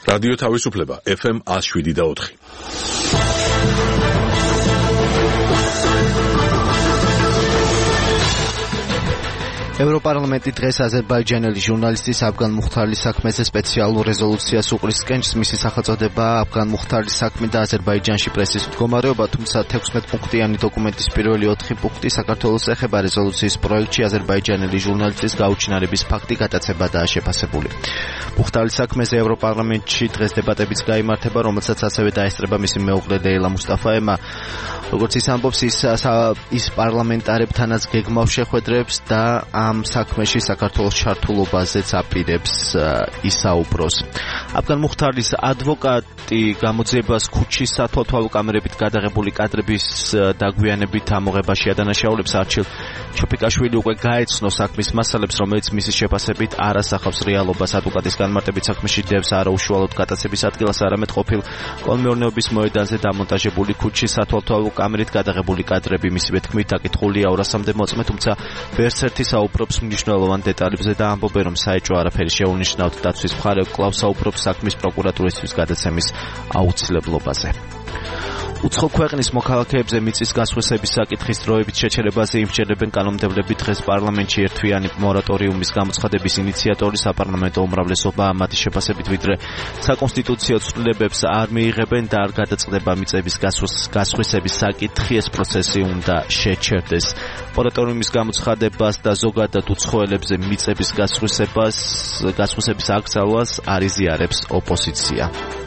რადიო თავისუფლება FM 107.4. ევროპარლამენტი დღეს აზერბაიჯანელი ჟურნალისტის აფგან მუხთარლის საქმეზე სპეციალურ რეზოლუციას უყრის კენჭს. მისი სახელწოდება აფგან მუხთარლის საქმე და აზერბაიჯანში პრესის მდგომარეობა, თუმცა 16 პუნქტიანი დოკუმენტის პირველი 4 პუნქტი საქართველოს ეხება. რეზოლუციის პროექტში აზერბაიჯანელი ჟურნალისტის გაუჩინარების ფაქტი გატაცებადაა შეფასებული. მუხთარლის საქმეზე ევროპარლამენტში დღეს დებატებიც გაიმართება, რომელსაც ასევე დაესწრება მისი მეუღლე ლეილა მუსტაფაევმა. როგორც ის ამბობს, ის პარლამენტარებთანაც გეგმავს შეხვედრებს და ამ საქმეში საქართველოს ჩართულობაზეც აპირებს ისაუბროს. აფგან მუხთარლის ადვოკატი გამოძიებას ქუჩის სათვალთვალო კამერებით გადაღებული კადრების დაგვიანებით ამოღებაში ადანაშაულებს. არჩილ ჩოფიკაშვილი უკვე გაეცნო საქმის მასალებს, რომელიც მისი შეფასებით არ ასახავს რეალობას. ადვოკატის განმარტებით საქმეში დევს არა უშუალოდ გატაცების ადგილას, არამედ ყოფილ კოლმეურნეობის მოედანზე დამონტაჟებული ქუჩის სათვალთვალო კამერით გადაღებული კადრები. მისივე თქმით, დაკითხულია 200-მდე მოწმე, თუმცა ვერც ერთი საუბრობს მნიშვნელოვან დეტალებზე და ამბობენ, რომ საეჭვო არაფერი შეუნიშნავთ. დაცვის მხარე კვლავ საუბრობს საქმის პროკურატურისთვის გადაცემის აუცილებლობაზე. უცხო ქვეყნის მოქალაქეებზე მიწის გასხვისების საკითხის დროებით შეჩერებაზე იმსჯერებენ კანონმდებლები. დღეს პარლამენტში ერთთვიანი მორატორიუმის გამოცხადების ინიციატორი საპარლამენტო უმრავლესობა მათი შეფასებით ვიდრე საკონსტიტუციო ცვლილებებს არ მიიღებენ და არ გადაწყდება მიწების გასხვისების საკითხი, ეს პროცესი უნდა შეჩერდეს. მორატორიუმის გამოცხადებას და ზოგადად უცხოელებზე მიწების გასხვისების აკრძალვას არ იზიარებს ოპოზიცია.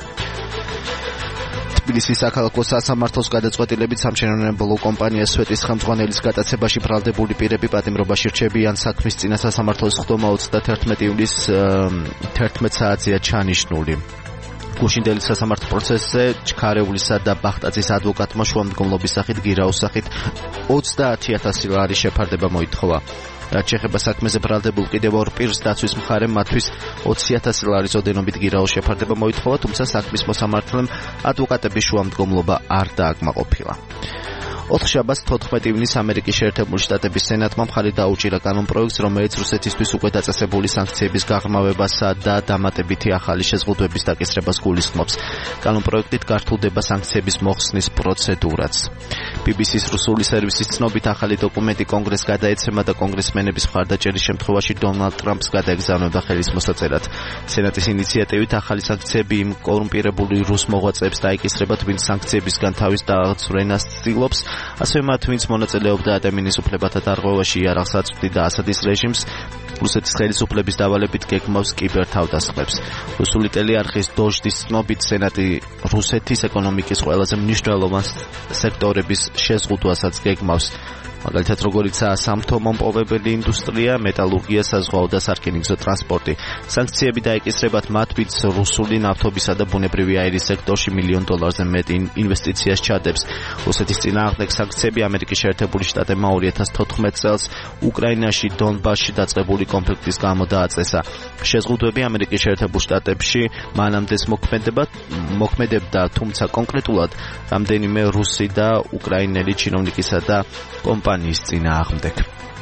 თბილისის საქალაქო სასამართლოს გადაწყვეტილებით სამშენებლო კომპანია სვეტის ხელმძღვანელის გატაცებაში ბრალდებული პირები პატიმრობაში რჩებიან. საქმის წინა სასამართლოს ხდომა 31 ივლისს 11 საათზეა ჩანიშნული. გუშინდელის სასამართლო პროცესზე ჩქარეულისა და ბახტაძის ადვოკატმა შუამდგომლობის სახით გირაოს სახით 30,000 ლარის შეფარდება მოითხოვა. რაც შეეხება საქმეზე ბრალდებულ კიდევ ორ პირს, დაცვის მხარემ მათთვის 20,000 ლარის ოდენობით გირაოს შეფარდება მოითხოვა, თუმცა საქმის მოსამართლემ ადვოკატების შუამდგომლობა არ დააკმაყოფილა. ოთხშაბათს 14 ივნისს ამერიკის შეერთებული შტატების სენატმა მხარი დაუჭირა კანონპროექტს, რომელიც რუსეთისთვის უკვე დაწესებული სანქციების გაღრმავებასა და დამატებითი ახალი შეზღუდვების დაკისრებას გულისხმობს. კანონპროექტით გართულდება სანქციების მოხსნის პროცედურაც. BBC-ს რუსული სერვისის ცნობით, ახალი დოკუმენტი კონგრესს გადაეცემა და კონგრესმენების მხარდაჭერის შემთხვევაში დონალდ ტრამპს გადაეგზავნება ხელის მოსაწერად. სენატის ინიციატივით ახალი სანქციები იმ კორუმპირებული რუს მოღვაწეებს დაეკისრებათ, ვინც სანქციებისგან თავის დაცვლას ცდილობს. ასევე მათ, ვინც მონაწილეობდა ადამიანის უფლებათა დარღვევაში, იარაღს აწვდიდა ასადის რეჟიმს, რუსეთის ხელისუფლების დავალებით გეგმავს კიბერთავდასხმებს. რუსული ტელეარხის დოჟდის ცნობით, სენატი რუსეთის ეკონომიკის ყველაზე მნიშვნელოვან სექტორების შეზღუდვასაც გეგმავს. მაგალითად, როგორიცაა სამთო-მომპოვებელი ინდუსტრია, მეტალურგია, საზღვაო და სარკინიგზო ტრანსპორტი. სანქციები დაეკისრებათ მათ, ვინც რუსული ნავთობისა და ბუნებრივი აირის სექტორში $1 მილიონ მეტი ინვესტიციას ჩადებს. რუსეთის წინააღმდეგ სანქციები ამერიკის შეერთებული შტატებმა 2014 წელს უკრაინაში დონბასში დაწყებული კონფლიქტის გამო დააწესა. შეზღუდვები ამერიკის შეერთებულ შტატებში მანამდეც მოქმედებდა, თუმცა კონკრეტულად რამდენიმე რუსი და უკრაინელი ჩინოვნიკისა და კომპანიის წინააღმდეგ.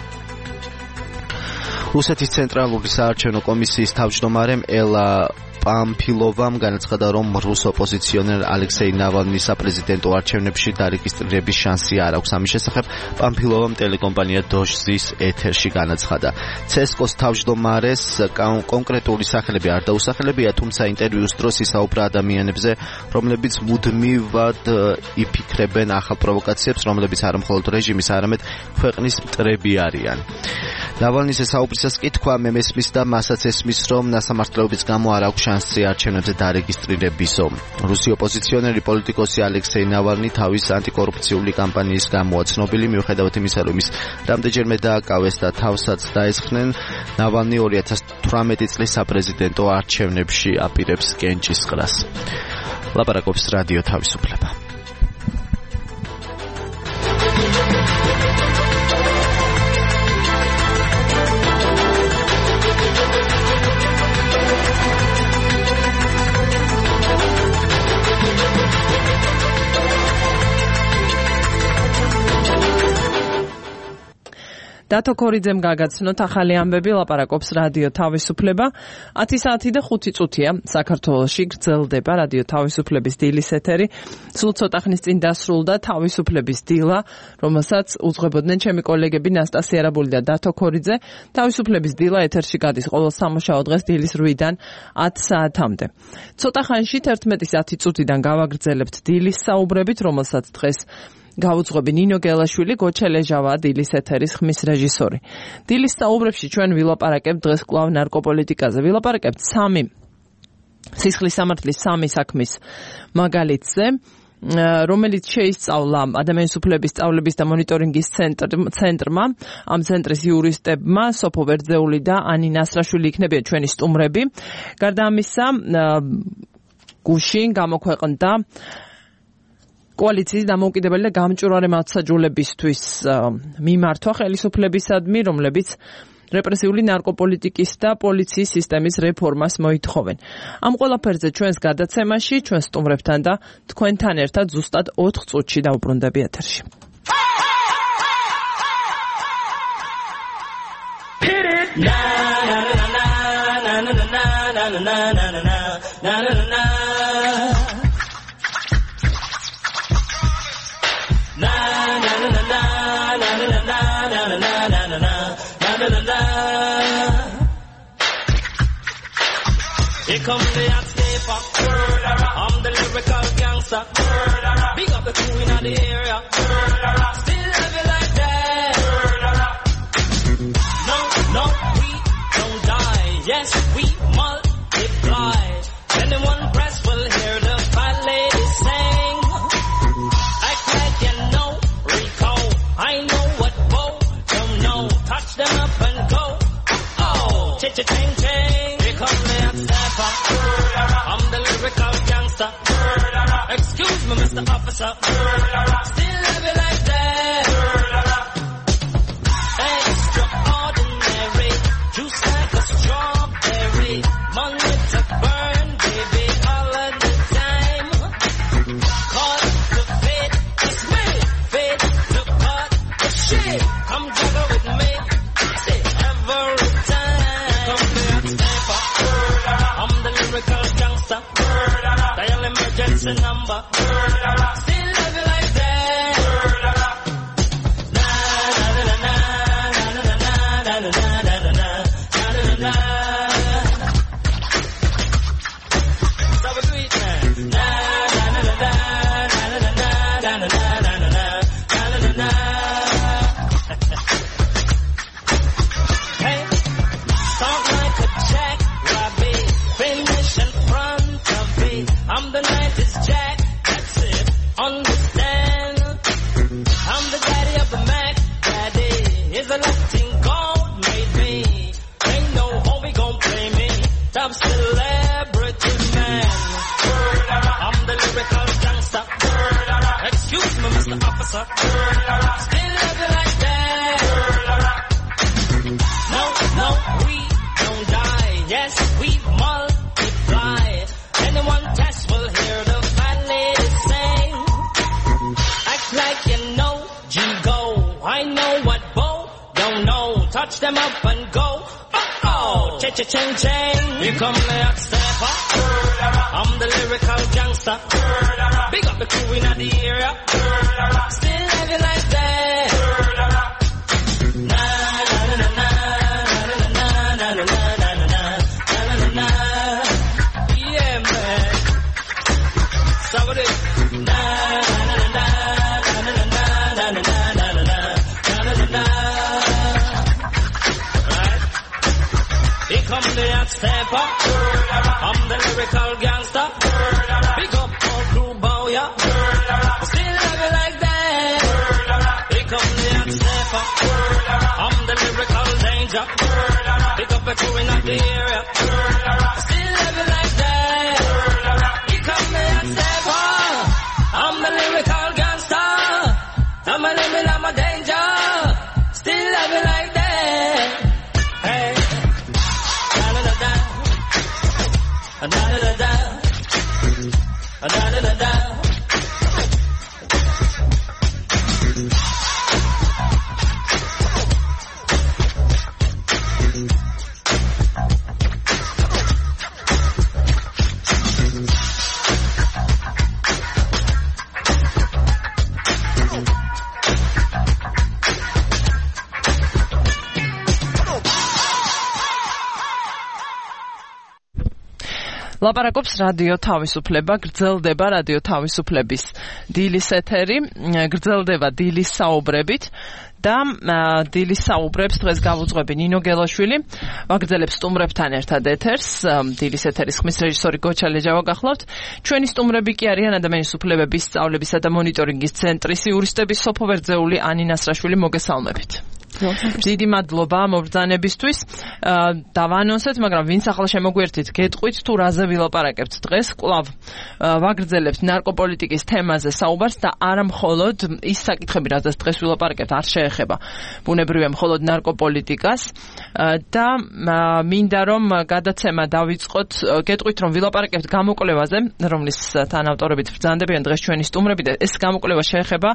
რუსეთის ცენტრალური საარჩევნო კომისიის თავმჯდომარემ ელა პამფილოვამ განაცხადა, რომ რუს ოპოზიციონერ ალექსეი ნავალნის საპრეზიდენტო არჩევნებში დარეგისტრირების შანსი არ აქვს. ამის შესახებ პამფილოვამ ტელეკომპანია დოჟზის ეთერში განაცხადა. ცესკოს თავმჯდომარეს კონკრეტული სახელები არ დაუსახელებია, თუმცა ინტერვიუს დროს ისაუბრა ადამიანებზე, რომლებიც მუდმივად იფიქრებენ ახალ პროვოკაციებს, რომლებიც არა მხოლოდ რეჟიმის, არამედ ქვეყნის მტრები არიან. ნავალნის ესაუბრისას კი თქვა, მე მესმის და მასაც ესმის, რომ ნასამართლეობის გამო არ აქვს შანსი არჩევნებზე დარეგისტრირებისო. რუსი ოპოზიციონერი პოლიტიკოსი ალექსეი ნავალნი თავის ანტიკორუფციული კამპანიის გამოა ცნობილი, მიუხედავად იმისა, რომ ის რამდენჯერმე დააკავეს და თავსაც დაესხნენ. ნავალნი 2018 წლის საპრეზიდენტო არჩევნებში აპირებს კენჭისყრას. ლაპარაკობს რადიო თავისუფლება. დათო ქორიძემ გაგაცნოთ ახალი ამბები, ლაპარაკობს რადიო თავისუფლება. 10 საათი და 5 წუთია საქართველოში გრძელდება რადიო თავისუფლების დილის ეთერი. სულ ცოტა ხნის წინ დასრულდა თავისუფლების დილა, რომელსაც უძღვებოდნენ ჩემი კოლეგები ნასტასია რაბული და დათო ქორიძე. თავისუფლების დილა ეთერში გადის ყოველ სამუშაო დღეს დილის 8-დან 10 საათამდე. ცოტა ხანში 11:10 წუთიდან გავაგრძელებთ დილის საუბრებით, რომელსაც დღეს გაუძღვები ნინო გელაშვილი, გოჩელეჟავა დილის ეთერის ხმის რეჟისორი. დილის საუბრებში ჩვენ ვილაპარაკებთ დღეს კვლავ ნარკოპოლიტიკაზე. ვილაპარაკებთ სისხლის სამართლის 3 საქმის მაგალითზე, რომელიც შეისწავლა ადამიანის უფლების სწავლების და მონიტორინგის ცენტრმა, ამ ცენტრის იურისტებმა, სოფო ვერძეული და ანი ნასრაშვილი იქნებიან ჩვენი სტუმრები. გარდა ამისა, გუშინ გამოქვეყნდა კოალიციის დამოუკიდებელი და გამჭვირვალე მართლმსაჯულებისთვის მიმართვა ხელისუფლებისადმი, რომლებიც რეპრესიული ნარკოპოლიტიკის და პოლიციის სისტემის რეფორმას მოითხოვენ. ამ ყველაფერზე ჩვენს გადაცემაში, ჩვენ სტუმრებთან და თქვენთან ერთად ზუსტად 4 წუთში დავუბრუნდები ეთერში. Here comes the hot stepper. I'm the lyrical gangster. Big up the crew in the area. Still love you like that. No, we don't die. Yes, we multiply. Anyone press will hear the fat lady sing. Act like you know Rico. I know what Bo don't know. Touch them up and go. Oh, cha-cha-ching-ching. Here comes the hot stepper. I'm the lyrical gangster. Excuse me, Mr. Officer. Still love you like that. Extraordinary. Juice like a strawberry. Money to burn, baby, all of the time. Caught the fate, it's me. Fate to cut the shit. Come juggle with me. Say every time. Come here, stepper. I'm the lyrical gangster. Dial emergency number. Still love you like that. Na na na na na na na na na na na na na. So we do it, man. Na na na na na na na na na na na. Hey, talk like a jackrabbit, finish in front of me. I'm the 90s Jack, that's it, understand? I'm the daddy of the Mac, daddy is a Latin gold made me. Ain't no homie gon' play me, top celebrity man. I'm the lyrical gangster. Excuse me, Mr. Officer. Still love you like that. No, we don't die. Yes, we multiply. Anyone test will hear the fat lady sing. Act like you know G-Go. I know what Bo don't know. Touch them up and go. Oh, cha-cha-ching-ching. Here come the hot stepper. I'm the lyrical gangster. Big up the crew in the area. Still love you like that. Na na na na na na na na na. Yeah, man. So what it? Na na na na na na na na. Right? Here come the hot stepper. I'm the lyrical gangster. Big up all crew, bow ya. Still love you like that. Here come the hot stepper. I'm the lyrical danger. Pick up a crew in the area. Still love you like that. Here come the hot stepper. I'm the lyrical gangster. I'm a limit, I'm a danger. Still love you like that. Hey, da da da da, da da da da, da da da da. ლაპარაკობს რადიო თავისუფლება, გრძელდება რადიო თავისუფლების დილის ეთერი, გრძელდება დილის საუბრებით და დილის საუბრებს დღეს გავუძღვები ნინო გელაშვილი, ვაგრძელებ სტუმრებთან ერთად ეთერს, დილის ეთერის ხმის რეჟისორი გოჩა ლეჯავა გახლავთ. ჩვენი სტუმრები კი არიან ადამიანის უფლებების სწავლებისა და მონიტორინგის ცენტრის იურისტების სოფო ვერძეული, ანი ნასრაშვილი, მოგესალმებით. დიდი მადლობა მობრძანებისთვის. დავანონსეთ, მაგრამ ვინც ახლა შემოგვერთით, გეტყვით თუ რაზე ვილაპარაკებთ დღეს. კვლავ ვაგრძელებთ ნარკოპოლიტიკის თემაზე საუბარს და არა მხოლოდ ის საკითხები, რაზეც დღეს ვილაპარაკებთ, არ შეეხება ბუნებრივია მხოლოდ ნარკოპოლიტიკას და მინდა რომ გადაცემა დავიწყოთ. გეტყვით რომ ვილაპარაკებთ გამოკვლევაზე, რომლის თანავტორებით ბრძანდებიან დღეს ჩვენი სტუმრები და ეს გამოკვლევა შეეხება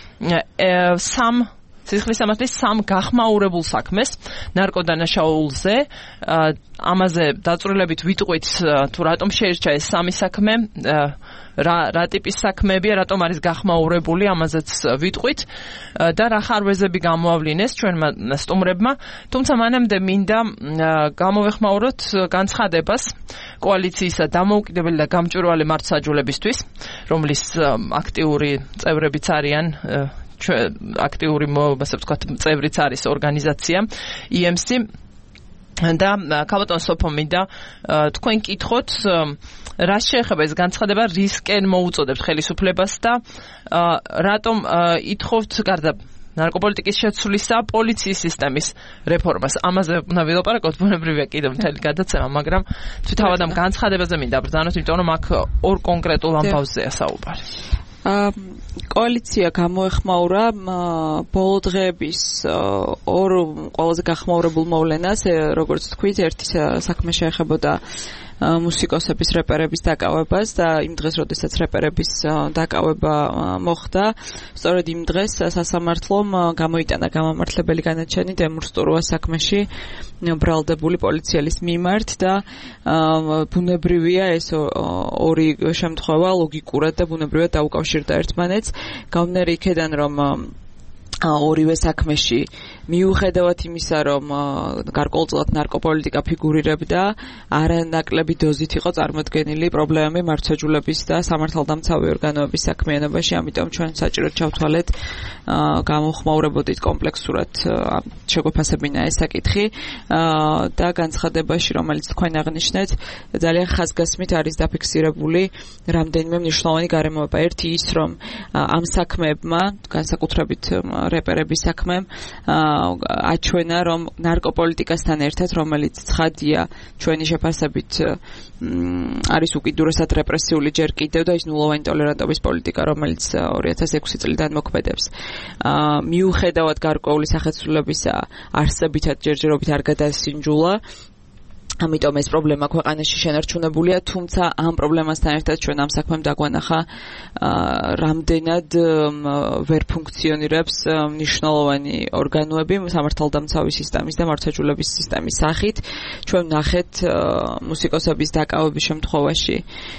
სისხლისამართლის სამ გახმაურებულ საქმეს ნარკოდანაშაულზე. ამაზე დაწვრილებით ვიტყვით თუ რატომ შეირჩა ეს სამი საქმე, რა ტიპის საქმეებია, რატომ არის გახმაურებული, ამაზეც ვიტყვით და რა ხარვეზები გამოავლინეს ჩვენმა სტუმრებმა. თუმცა მანამდე მინდა გამოვეხმაუროთ განცხადებას კოალიციისა დამოუკიდებელი და გამჭვირვალე მართლმსაჯულებისთვის, რომლის აქტიური წევრებიც არიან აქტიური ასე ვთქვათ წევრიც არის ორგანიზაცია EMC და ქალბატონ სოფო მინდა თქვენ კითხოთ რა შეეხება ეს განცხადება, რისკენ მოუწოდებთ ხელისუფლებას და რატომ ითხოვთ გარდა ნარკოპოლიტიკის შეცვლისა პოლიციის სისტემის რეფორმას. ამაზე უნდა ვილაპარაკოთ, ბუნებრივია კიდევ მთელი გადაცემა, მაგრამ თვითავად ამ განცხადებაზე მინდა ბრძანოთ, იმიტომ რომ აქ ორ კონკრეტულ ამბავზეა საუბარი. კოალიცია გამოეხმაურა ბოლო დღეების ორ ყველაზე გახმაურებულ მოვლენას, როგორც თქვით, ერთი საქმე შეეხებოდა მუსიკოსების რეპერების დაკავებას და იმ დღეს, როდესაც რეპერების დაკავება მოხდა, სწორედ იმ დღეს სასამართლომ გამოიტანა გამამართლებელი განაჩენი დემურსტურვა საქმეში ბრალდებული პოლიციელის მიმართ და ბუნებრივია ეს ორი შემთხვევა ლოგიკურად და ბუნებრივად დაუკავშირდა ერთმანეთს. გამნერი იქედან რომ ორივე საქმეში მიუხედავად იმისა, რომ გარკვეულწილად ნარკოპოლიტიკა ფიგურირებდა, არანაკლები დოზით იყო წარმოდგენილი პრობლემები მართლმსაჯულების და სამართალდამცავი ორგანოების საქმიანობაში, ამიტომ ჩვენ საჭიროდ ჩავთვალეთ, გამოხმაურებოდით კომპლექსურად შეგვეფასებინა ეს საკითხი და განცხადებაში, რომელიც თქვენ აღნიშნეთ, ძალიან ხაზგასმით არის დაფიქსირებული რამდენიმე მნიშვნელოვანი გარემოება. ერთი ის, რომ ამ საქმეებმა, განსაკუთრებით რეპერების საქმემ აჩვენა, რომ ნარკოპოლიტიკასთან ერთად, რომელიც ცხადია ჩვენი შეფასებით არის უკიდურესად რეპრესიული ჯერ კიდევ და ის ნულოვანი ტოლერანტობის პოლიტიკა, რომელიც 2006 წლიდან მოქმედებს. მიუხედავად გარკვეული სახეცვლილებისა არსებითად ჯერჯერობით არ გადასინჯულა, ამიტომ ეს პრობლემა ქვეყანაში შენარჩუნებულია, თუმცა ამ პრობლემასთან ერთად ჩვენ ამ საქმემ დაგვანახა რამდენად ვერ ფუნქციონირებს მნიშვნელოვანი ორგანოები სამართალდამცავი სისტემის და მართლმსაჯულების სისტემის სახით. ჩვენ ვნახეთ მუსიკოსების დაკავების შემთხვევაში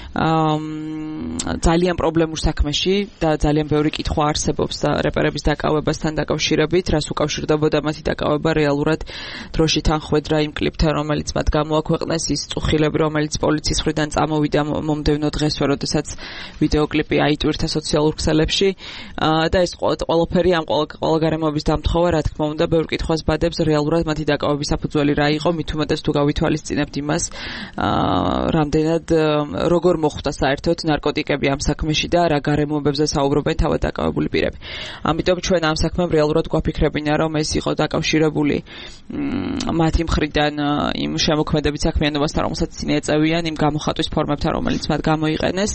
ძალიან პრობლემურ საქმეში და ძალიან ბევრი კითხვა არსებობს და რეპერების დაკავებასთან დაკავშირებით, რას უკავშირდებოდა მათი დაკავება რეალურად დროში თანხვედრა იმ კლიპთან, რომელიც მათ მოაქვეყნეს, ის წუხილები, რომელიც პოლიციის მხრიდან წამოვიდა მომდევნო დღესვე, როდესაც ვიდეოკლიპი აიტვირთა სოციალურ ქსელებში და ეს ყველაფერი ამ ყველა გარემოების დამთხოვა, რა თქმა უნდა, ბევრ კითხვას ბადებს რეალურად მათი დაკავების საფუძველი რა იყო, მით უმეტეს თუ გავითვალისწინებთ იმას, რამდენად როგორ მოხვდა საერთოდ ნარკოტიკები ამ საქმეში და რა გარემოებებზე საუბრობენ თავად დაკავებული პირები. ამიტომ ჩვენ ამ საქმემ რეალურად გვაფიქრებინა, რომ ეს იყო დაკავშირებული მათი მხრიდან იმ შემოქმედებით საქმიანობასთან, რომელსაც წინ ეწევიან, იმ გამოხატვის ფორმებთან, რომელიც მათ გამოიყენეს.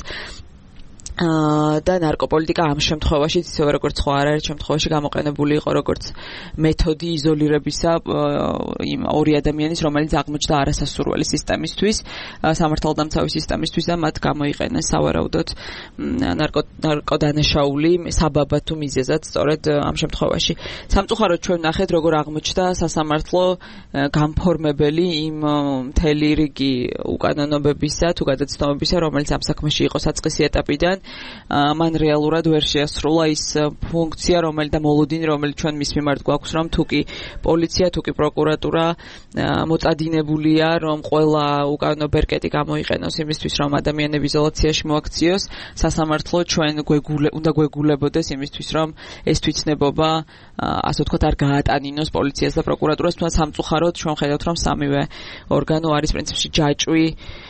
და ნარკოპოლიტიკა ამ შემთხვევაში, ისევე როგორც სხვა არაერთ შემთხვევაში გამოყენებული იყო როგორც მეთოდი იზოლირებისა იმ ორი ადამიანის, რომელიც აღმოჩნდა არასასურველი სისტემისთვის, სამართალდამცავი სისტემისთვის და მათ გამოიყენეს სავარაუდოდ ნარკოდანაშაული საბაბად თუ მიზეზად სწორედ ამ შემთხვევაში. სამწუხაროდ ჩვენ ვნახეთ, როგორ აღმოჩნდა სასამართლო განფორმებელი იმ მთელი რიგი უკანონოებებისა თუ გადაცნობებისა, რომელიც ამ საქმეში იყო საწყისი ეტაპიდან მან რეალურად ვერ შეასრულა ის ფუნქცია, და მოლოდინი, რომელიც ჩვენ მის მიმართ გვაქვს, რომ თუ კი პოლიცია, თუ კი პროკურატურა მოწადინებულია, რომ ყველა უკანონო ბერკეტი გამოიყენოს იმისთვის, რომ ადამიანები იზოლაციაში მოაქციოს, სასამართლო ჩვენ უნდა გვეგულებოდეს იმისთვის, რომ ეს თვითნებობა, ასე ვთქვათ, არ გაატანინოს პოლიციას და პროკურატურას, თუმცა სამწუხაროდ ჩვენ ხედავთ, რომ სამივე ორგანო არის პრინციპში ჯაჭვი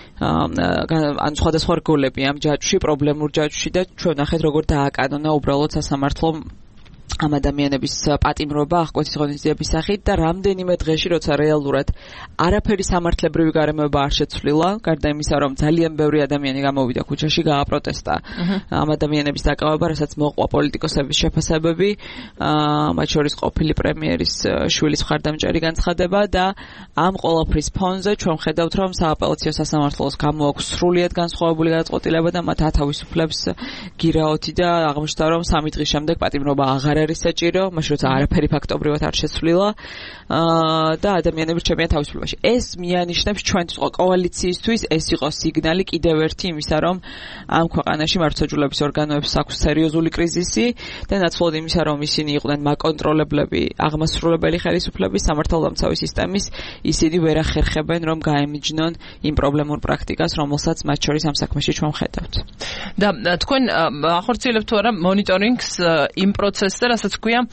ან სხვადასხვა რგოლები ამ ჯაჭვში, პრობლემურ ჯაჭვში და ჩვენ ნახეთ როგორ დააკანონა უბრალოდ სასამართლომ ამ ადამიანების პატიმრობა აღკვეთის ღონისძიების სახით და რამდენიმე დღეში, როცა რეალურად არაფერი სამართლებრივი გარემოება არ შეცვლილა, გარდა იმისა, რომ ძალიან ბევრი ადამიანი გამოვიდა ქუჩაში, გააპროტესტა ამ ადამიანების დაკავება, რასაც მოყვა პოლიტიკოსების შეფასებები, მათ შორის ყოფილი პრემიერის შვილის მხარდამჭერი განცხადება და ამ ყველაფრის ფონზე ჩვენ ხედავთ, რომ სააპელაციო სასამართლოს გამოაქვს სრულიად განსხვავებული გადაწყვეტილება და მათ ათავისუფლებს გირაოთი და აღმოჩნდა, რომ 3 დღის შემდეგ პატიმრობა აღარ არის საჭირო, მაშინ როცა არაფერი ფაქტობრივად არ შეცვლილა და ადამიანები რჩებიან თავისუფლებაში. ეს მიანიშნებს ჩვენთვის კოალიციისთვის ეს იყო სიგნალი კიდევ ერთი იმისა, რომ ამ ქვეყანაში მართლმსაჯულების ორგანოებს აქვს სერიოზული კრიზისი და ნაცვლად იმისა, რომ ისინი იყვნენ მაკონტროლებლები, აღმასრულებელი ხელისუფლების სამართალდამცავი სისტემის, ისინი ვერ ახერხებენ, რომ გაემიჯნონ იმ პრობლემურ პრაქტიკას, რომელსაც მათ შორის ამ საქმეში ჩვენ ხედავთ. და თქვენ ახორციელებთ თუ არა მონიტორინგს იმ პროცესს და რასაც ქვია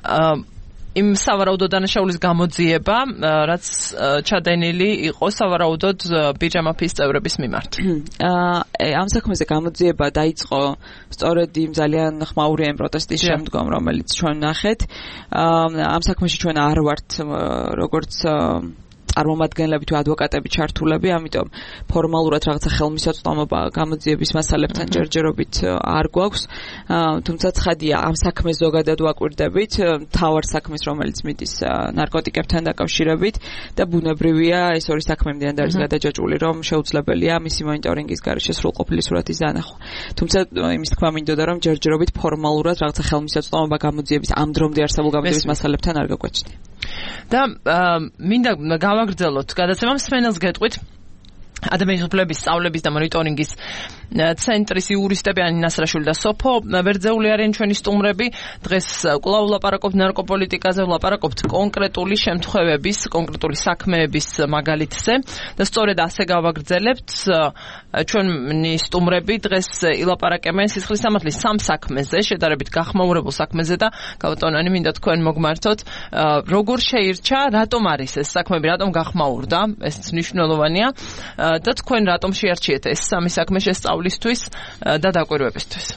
იმ სავარაუდო დანაშაულის გამოძიება, რაც ჩადენილი იყო სავარაუდოდ ბიჯამაფის წევრების მიმართ. ამ საქმეზე გამოძიება დაიწყო სწორედ იმ ძალიან ხმაური პროტესტის შემდგომ, რომელიც ჩვენ ნახეთ. ამ საქმეში ჩვენ არ ვართ როგორც წარმომადგენლები თუ ადვოკატები ჩართულები, ამიტომ ფორმალურად რაღაცა ხელმისაწვდომობა გამოძიების მასალებთან ჯერჯერობით არ გვაქვს. თუმცა ცხადია, ამ საქმეს ზოგადად ვაკვირდებით, მთავარ საქმეს, რომელიც მიდის ნარკოტიკებთან დაკავშირებით და ბუნებრივია ეს ორი საქმე იმდენად არის გადაჯაჭვული, რომ შეუძლებელია მისი მონიტორინგის გარეშე სრულყოფილი სურათის დანახვა. თუმცა იმის თქმა მინდოდა, რომ ჯერჯერობით ფორმალურად რაღაცა ხელმისაწვდომობა გამოძიების ამ დრომდე არსებულ გამოძიების მასალებთან არ გაგვაჩნია. და მინდა გავაგრძელოთ გადაცემამ სვენელს გეტყვით ადამიანის უფლებების სწავლების და მონიტორინგის ცენტრის იურისტები ანინა ნასრაშვილი და სოფო ვერძეული არიან ჩვენი სტუმრები. დღეს კვლავ ვლაპარაკობთ ნარკოპოლიტიკაზე, ვლაპარაკობთ კონკრეტული შემთხვევების, კონკრეტული საქმეების მაგალითზე და სწორედ ასე გავაგრძელებთ. ჩვენი სტუმრები დღეს ილაპარაკებენ სისხლის სამართლის 3 საქმეზე, შედარებით გახმაურებულ საქმეზე და გავატონანი მინდა თქვენ მოგმართოთ, როგორ შეირჩა, რატომ არის ეს საქმეები, რატომ გახმაურდა, ეს მნიშვნელოვანია. და თქვენ რატომ შეარჩიეთ ეს 3 საქმე შესწავლისთვის და დაკვირვებისთვის?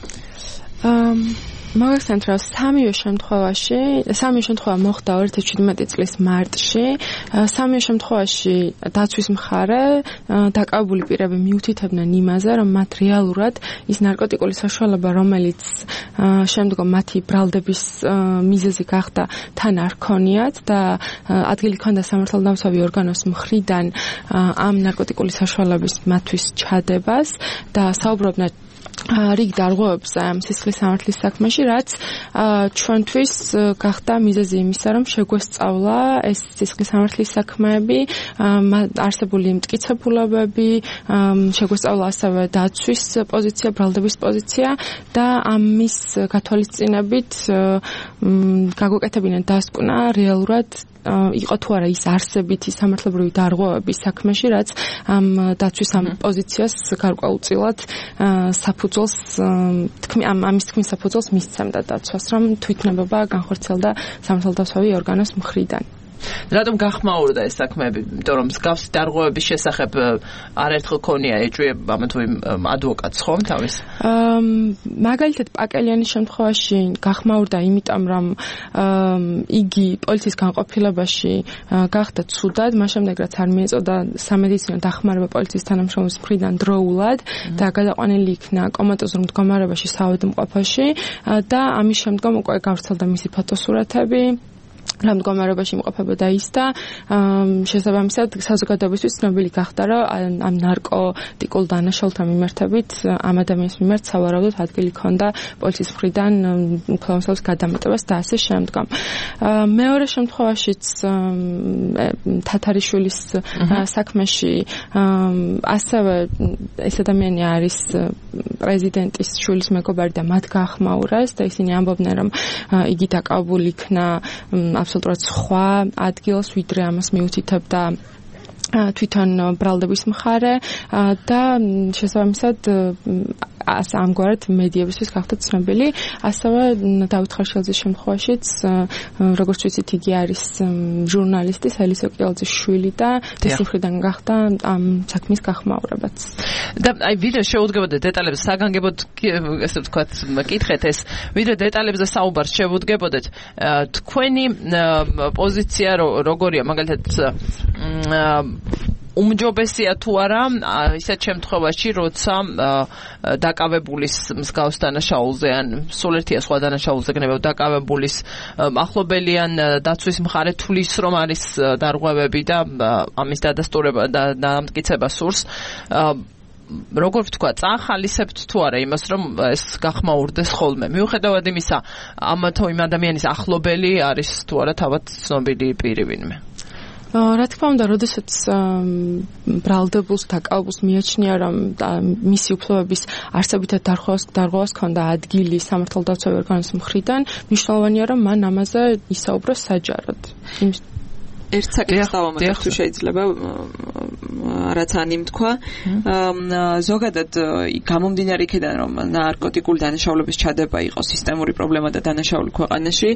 მაგალითად, რომ სამივე შემთხვევა მოხდა 2017 წლის მარტში. სამივე შემთხვევაში დაცვის მხარე დაკავებული პირები მიუთითებდნენ იმაზე, რომ მათ რეალურად ის ნარკოტიკული საშუალება, რომელიც შემდგომ მათი ბრალდების მიზეზი გახდა, თან არ ქონიათ და ადგილი ჰქონდა სამართალდამცავი ორგანოს მხრიდან ამ ნარკოტიკული საშუალების მათთვის ჩადებას და საუბრობდნენ რიგ დარღვევებზე ამ სისხლის სამართლის საქმეში, რაც ჩვენთვის გახდა მიზეზი იმისა, რომ შეგვესწავლა ეს სისხლის სამართლის საქმეები, არსებული მტკიცებულებები, შეგვესწავლა ასევე დაცვის პოზიცია, ბრალდების პოზიცია და ამის გათვალისწინებით გაგვეკეთებინა დასკვნა რეალურად იყო თუ არა ის არსებითი სამართლებრივი დარღვევების საქმეში, რაც ამ დაცვის ამ პოზიციას გარკვეულწილად საფუძველს ამის თქმის საფუძველს მისცემდა დაცვას, რომ თვითნებობა განხორციელდა სამართალდამცავი ორგანოს მხრიდან. რატომ გახმაურდა ეს საქმეები? იმიტომ რომ მსგავსი დარღვევების შესახებ არაერთხელ ქონია ეჭვი ამა თუ იმ ადვოკატს, ხომ თავის? მაგალითად პაკელიანის შემთხვევაში გახმაურდა იმიტომ, რომ იგი პოლიციის განყოფილებაში გახდა ცუდად, მას შემდეგ რაც არ მიეწოდა სამედიცინო დახმარება პოლიციის თანამშრომლის მხრიდან დროულად და გადაყვანილი იქნა კომატოზურ მდგომარეობაში საავადმყოფოში და ამის შემდგომ უკვე გავრცელდა მისი ფოტოსურათები რა მდგომარეობაში იმყოფებოდა ის და შესაბამისად საზოგადოებისთვის ცნობილი გახდა, რომ ამ ნარკოტიკულ დანაშაულთა მიმართებით ამ ადამიანის მიმართ სავარაუდოდ ადგილი ჰქონდა პოლიციის მხრიდან უფლებამოსილების გადამეტებას და ასე შემდგომ. მეორე შემთხვევაშიც თათარიშვილის საქმეში ასევე ეს ადამიანი არის პრეზიდენტის შვილის მეგობარი და მათ გაახმაურეს და ისინი ამბობდნენ, რომ იგი დაკავებული იქნა აბსოლუტურად სხვა ადგილს, ვიდრე ამას მიუთითებდა თვითონ ბრალდების მხარე და შესაბამისად ამგვარად მედიებისთვის გახდა ცნობილი. ასევე დავით ხარშელძის შემთხვევაშიც, როგორც ვიცით, იგი არის ჟურნალისტი ელისო კიელძის შვილი და ის მხრიდან გახდა ამ საქმის გახმაურებაც. და აი ვიდრე შეუდგებოდა დეტალებს საგანგებოდ ესე ვთქვათ, მკითხეთ ეს, ვიდრე დეტალებზე საუბარს შევუდგებოდეთ, თქვენი პოზიცია როგორია, მაგალითად უმჯობესია თუ არა ისეთ შემთხვევაში, როცა დაკავებულის მსგავს დანაშაულზე ან სულ ერთია სხვა დანაშაულზე გნება დაკავებულის ახლობელი ან დაცვის მხარე თulis რომ არის დარღვევები და ამის დადასტურება და დამტკიცება სურს როგორ ვთქვა, წახალისებთ თუ არა იმას, რომ ეს გახმაურდეს ხოლმე. მიუხედავად იმისა, ამ თუ იმ ადამიანის ახლობელი არის თუ არა თავად ცნობილი პირი ვინმე. რა თქმა უნდა, როდესაც ბრალდებულს დაკავებულს მიაჩნია, რომ მისი უფლებების არსებითად დარღვევას ჰქონდა ადგილი სამართალდაცვი ორგანოს მხრიდან, მნიშვნელოვანია, რომ მან ამაზე ისაუბროს საჯაროდ. ერთ საკითხს დავამატებ თუ შეიძლება რაც ანიმ თქვა ზოგადად გამომდინარე იქიდან რომ ნარკოტიკული დანაშაულების ჩადება იყო სისტემური პრობლემა და დანაშაული ქვეყანაში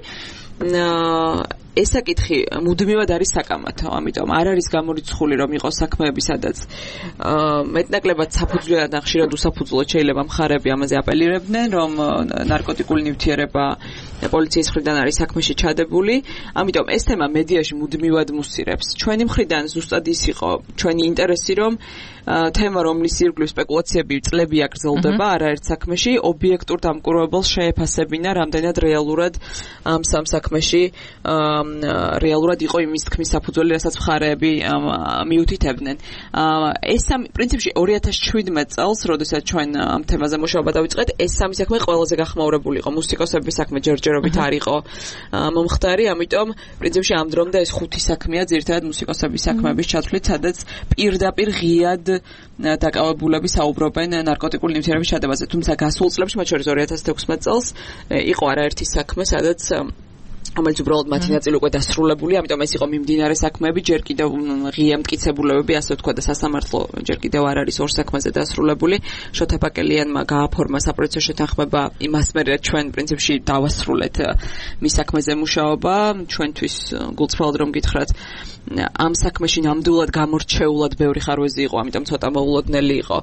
ეს საკითხი მუდმივად არის საკამათო, ამიტომ არ არის გამორიცხული რომ იყოს საქმეები, სადაც მეტნაკლებად საფუძვლად და ხშირად უსაფუძვლოდ შეიძლება მხარები ამაზე აპელირებდნენ, რომ ნარკოტიკული ნივთიერება პოლიციის მხრიდან არის საქმეში ჩადებული, ამიტომ ეს თემა მედიაში მუდმივად მუსირებს. ჩვენი მხრიდან ზუსტად ის იყო ჩვენი ინტერესი, რომ თემა რომლის ირგვლივ სპეკულაციები წლები აგრძელდება არაერთ საქმეში, ობიექტურ დამკვირვებელს შეეფასებინა, რამდენად რეალურად ამ სამ საქმეში რეალურად იყო იმის თქმის საფუძველი, რასაც მხარეები მიუთითებდნენ. ეს პრინციპში 2017 წელს, როდესაც ჩვენ ამ თემაზე მუშაობა დავიწყეთ, ეს სამი საქმე ყველაზე გახმაურებული იყო. მუსიკოსების საქმე ჯერჯერობით არ იყო მომხდარი, ამიტომ პრინციპში ამ დრომდე ეს ხუთი საქმეა ძირითადად მუსიკოსების საქმეების ჩათვლით, სადაც პირდაპირ ღიად დაკავებულები საუბრობენ ნარკოტიკული ნივთიერების ჩადებაზე. თუმცა გასულ წლებში, მათ შორის 2016 წელს, იყო არაერთი საქმე, სადაც რომელიც უბრალოდ მათი ნაწილი უკვე დასრულებული, ამიტომ ეს იყო მიმდინარე საქმეები, ჯერ კიდევ ღია მტკიცებულებები, ასე ვთქვა და სასამართლო ჯერ კიდევ არ არის ორ საქმეზე დასრულებული. შოთა ბაკელიანმა გააფორმა საპროცესო შეთანხმება იმას მერე ჩვენ პრინციპში დავასრულეთ მის საქმეზე მუშაობა, ჩვენთვის გულწრფელად რომ გითხრათ ამ საქმეში ნამდვილად გამორჩეულად ბევრი ხარვეზი იყო, ამიტომ ცოტა მოულოდნელი იყო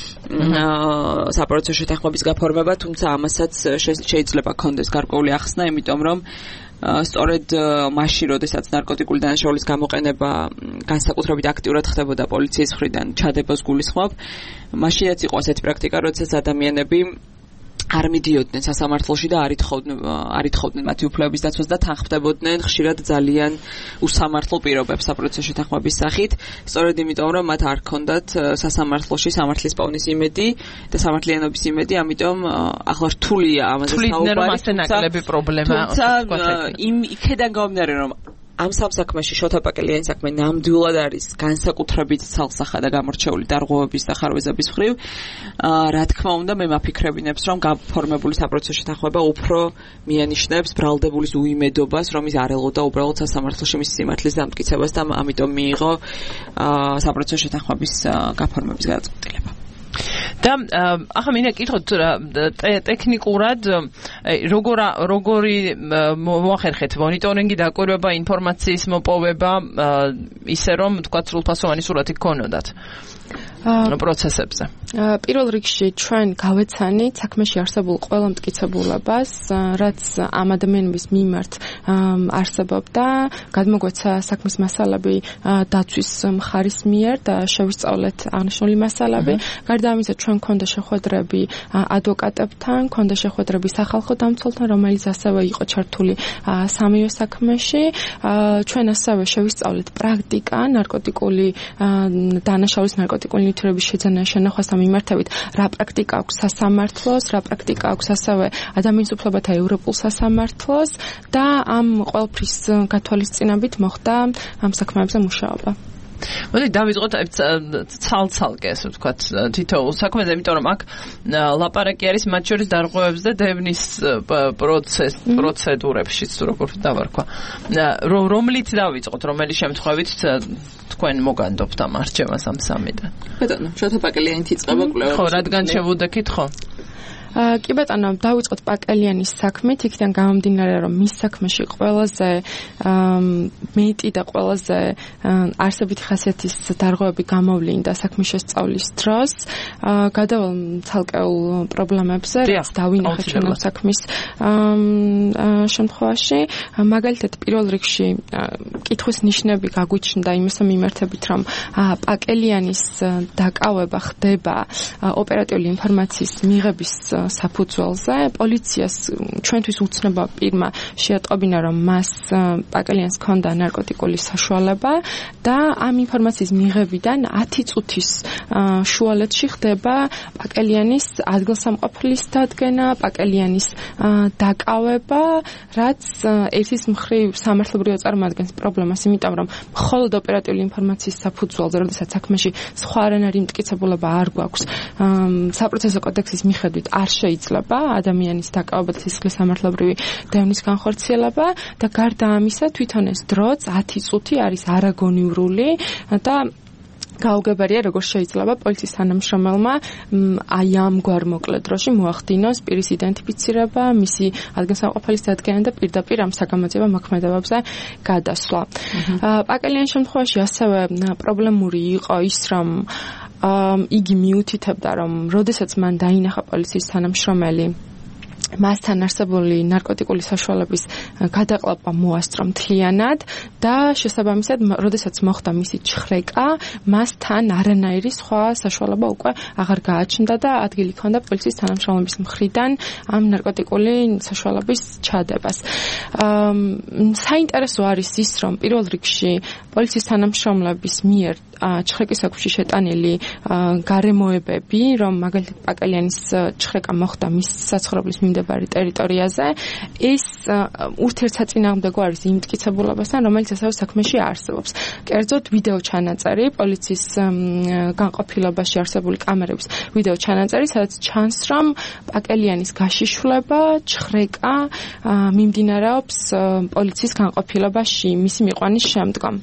საპროცესო შეთანხმების გაფორმება, თუმცა ამასაც შეიძლება კონდეს გარკვეული ახსნა, იმიტომ რომ სწორედ მაშინ, როდესაც ნარკოტიკული დანაშაულის გამოყენება განსაკუთრებით აქტიურად ხდებოდა პოლიციის მხრიდან ჩადებას გულისხმობ, მაშინაც იყო ასეთი პრაქტიკა, როდესაც ადამიანები არ მიდიოდნენ სასამართლოში და არ ითხოვდნენ მათი უფლებების დაცვას და თანხმდებოდნენ ხშირად ძალიან უსამართლო პირობებს საპროცესო შეთანხმების სახით, სწორედ იმიტომ, რომ მათ არ ჰქონდათ სასამართლოში სამართლის პოვნის იმედი და სამართლიანობის იმედი, ამიტომ ახლა რთულია ამაზე საუბარი, თუმცა იქედან გამომდინარე, რომ ამ სამ საქმეში შოთა ბაკელიანის საქმე ნამდვილად არის განსაკუთრებით ცალსახა და გამორჩეული დარღვევების და ხარვეზების მხრივ. რა თქმა უნდა, მე მაფიქრებინებს, რომ გაფორმებული საპროცესო შეთანხმება უფრო მიანიშნებს ბრალდებულის უიმედობას, რომ ის არ ელოდა უბრალოდ სასამართლოში მის სიმართლის დამტკიცებას და ამიტომ მიიღო საპროცესო შეთანხმების გაფორმების გადაწყვეტილება. და ახლა მინდა გითხოთ ტექნიკურად როგორი მოახერხეთ მონიტორინგი, დაკვირვება, ინფორმაციის მოპოვება, ისე რომ თქვა სრულფასოვანი სურათი გქონოდათ პროცესებზე. პირველ რიგში ჩვენ გავეცანით საქმეში არსებულ ყველა მტკიცებულებას, რაც ამ ადამიანების მიმართ არსებობდა, გადმოგვეცა საქმის მასალები დაცვის მხარის მიერ და შევისწავლეთ აღნიშნული მასალები. გარდა ამისა, ჩვენ გქონდა შეხვედრები ადვოკატებთან, გქონდა შეხვედრები სახალხო დამცველთან, რომელიც ასევე იყო ჩართული სამივე საქმეში. ჩვენ ასევე შევისწავლეთ პრაქტიკა ნარკოტიკული დანაშაულის ნარკოტიკული ნივთიერების შეძენა შენახვას მიმართებით, რა პრაქტიკა აქვს სასამართლოს, რა პრაქტიკა აქვს ასევე ადამიანის უფლებათა ევროპულ სასამართლოს და ამ ყველაფრის გათვალისწინებით მოხდა ამ საქმეებზე მუშაობა. მოდი დავიწყოთ ცალ-ცალკე, ასე ვთქვათ, თითოეულ საქმეზე, იმიტომ რომ აქ ლაპარაკი არის მათ შორის დარღვევებს და დევნის პროცედურებშიც, როგორ დავარქვა. რომლით დავიწყოთ, რომელი შემთხვევით თქვენ მოგანდობთ ამ არჩევას ამ სამიდან? ბატონო, შოთა პაკელიანით იწყება კვლევა. ხო, რადგან შევუდექით, ხო? კი ბატონო, დავიწყოთ პაკელიანის საქმით, იქიდან გამომდინარე, რომ მის საქმეში ყველაზე მეტი და ყველაზე არსებითი ხასიათის დარღვევები გამოვლინდა საქმის შესწავლის დროს. გადავალ ცალკეულ პრობლემებზე, რაც დავინახეთ ჩვენ ამ საქმის შემთხვევაში. მაგალითად, პირველ რიგში კითხვის ნიშნები გაგვიჩნდა იმასთან მიმართებით, რომ პაკელიანის დაკავება ხდება ოპერატიული ინფორმაციის მიღების საფუძველზე. პოლიციას ჩვენთვის უცნობა პირმა შეატყობინა, რომ მას პაკელიანს ჰქონდა ნარკოტიკული საშუალება და ამ ინფორმაციის მიღებიდან 10 წუთის შუალედში ხდება პაკელიანის ადგილსამყოფლის დადგენა, პაკელიანის დაკავება, რაც ერთის მხრივ სამართლებრივად წარმოადგენს პრობლემას, იმიტომ რომ მხოლოდ ოპერატიული ინფორმაციის საფუძველზე, როდესაც საქმეში სხვა არანაირი მტკიცებულება არ გვაქვს, საპროცესო კოდექსის მიხედვით არ შეიძლება ადამიანის დაკავება სისხლის სამართლებრივი დევნის განხორციელება და გარდა ამისა თვითონ ეს დროც 10 წუთი არის არაგონივრული და გაუგებარია როგორ შეიძლება პოლიციის თანამშრომელმა აი ამგვარ მოკლე დროში მოახდინოს პირის იდენტიფიცირება, მისი ადგილსამყოფელის დადგენა და პირდაპირ ამ საგამოძიებო მოქმედებებზე გადასვლა. პაკელიანის შემთხვევაში ასევე პრობლემური იყო ის, რომ იგი მიუთითებდა, რომ როდესაც მან დაინახა პოლიციის თანამშრომელი მასთან არსებული ნარკოტიკული საშუალების გადაყლაპვა მოასწრო მთლიანად და შესაბამისად, როდესაც მოხდა მისი ჩხრეკა, მასთან არანაირი სხვა საშუალება უკვე აღარ გააჩნდა და ადგილი ჰქონდა პოლიციის თანამშრომლების მხრიდან ამ ნარკოტიკული საშუალების ჩადებას. საინტერესო არის ის, რომ პირველ რიგში პოლიციის თანამშრომლების მიერ ჩხრეკის საქმეში შეტანილი გარემოებები, რომ მაგალითად პაკელიანის ჩხრეკა მოხდა მის საცხოვრებლის მიმდებარე ტერიტორიაზე, ეს ურთიერთსაწინააღმდეგო არის იმ მტკიცებულებასთან, რომელიც ასევე საქმეში არსებობს. კერძოდ, ვიდეო ჩანაწერი, პოლიციის განყოფილებაში არსებული კამერების ვიდეო ჩანაწერი, სადაც ჩანს, რომ პაკელიანის გაშიშვლება, ჩხრეკა მიმდინარეობს პოლიციის განყოფილებაში მისი მიყვანის შემდგომ.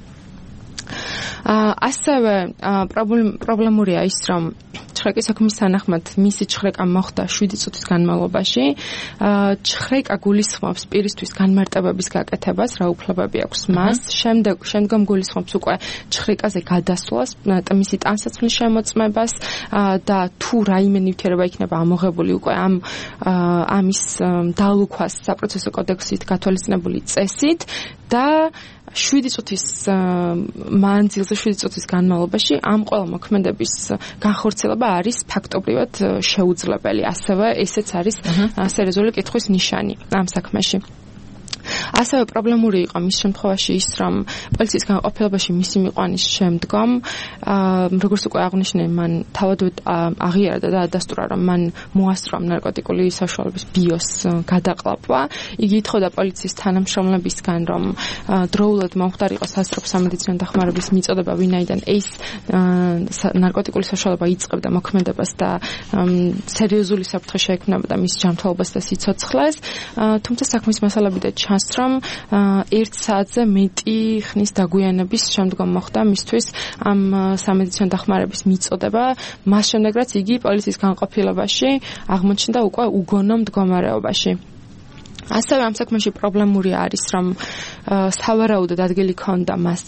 ასევე პრობლემურია ის, რომ ჩხრეკის საქმის თანახმად მისი ჩხრეკა მოხდა 7 წუთის განმავლობაში. ჩხრეკა გულისხმობს პირისთვის განმარტებების გაკეთებას, რა უფლებები აქვს მას. შემდგომ გულისხმობს უკვე ჩხრეკაზე გადასვლას, მისი ტანსაცმლის შემოწმებას და თუ რაიმე ნივთიერება იქნება ამოღებული უკვე ამის დალუქვას საპროცესო კოდექსით გათვალისწინებული წესით და 7 წუთის მანძილზე 7 წუთის განმავლობაში ამ ყველა მოქმედების განხორციელება არის ფაქტობრივად შეუძლებელი. ასევე ესეც არის სერიოზული კითხვის ნიშანი ამ საქმეში. ასევე პრობლემური იყო მის შემთხვევაში ის, რომ პოლიციის განყოფილებაში მისი მიყვანის შემდგომ, როგორც უკვე აღნიშნე, მან თავადვე აღიარა და დაადასტურა, რომ მან მოასწრო ნარკოტიკული საშუალების ბიოს გადაყლაპვა. იგი ითხოვდა პოლიციის თანამშრომლებისგან, რომ დროულად მომხდარიყო სასწრაფო სამედიცინო დახმარების მიწოდება, ვინაიდან ეს ნარკოტიკული საშუალება იწყებდა მოქმედებას და სერიოზული საფრთხე შეექმნებოდა მის ჯანმრთელობას და სიცოცხლეს. თუმცა საქმის მასალებიდან ჩანს, რომ 1 საათზე მეტი ხნის დაგვიანების შემდგომ მოხდა მისთვის ამ სამედიცინო დახმარების მიწოდება, მას შემდეგ რაც იგი პოლიციის განყოფილებაში აღმოჩნდა უკვე უგონო მდგომარეობაში. ასევე ამ საქმეში პრობლემური არის, რომ სავარაუდოდ ადგილი ქონდა მას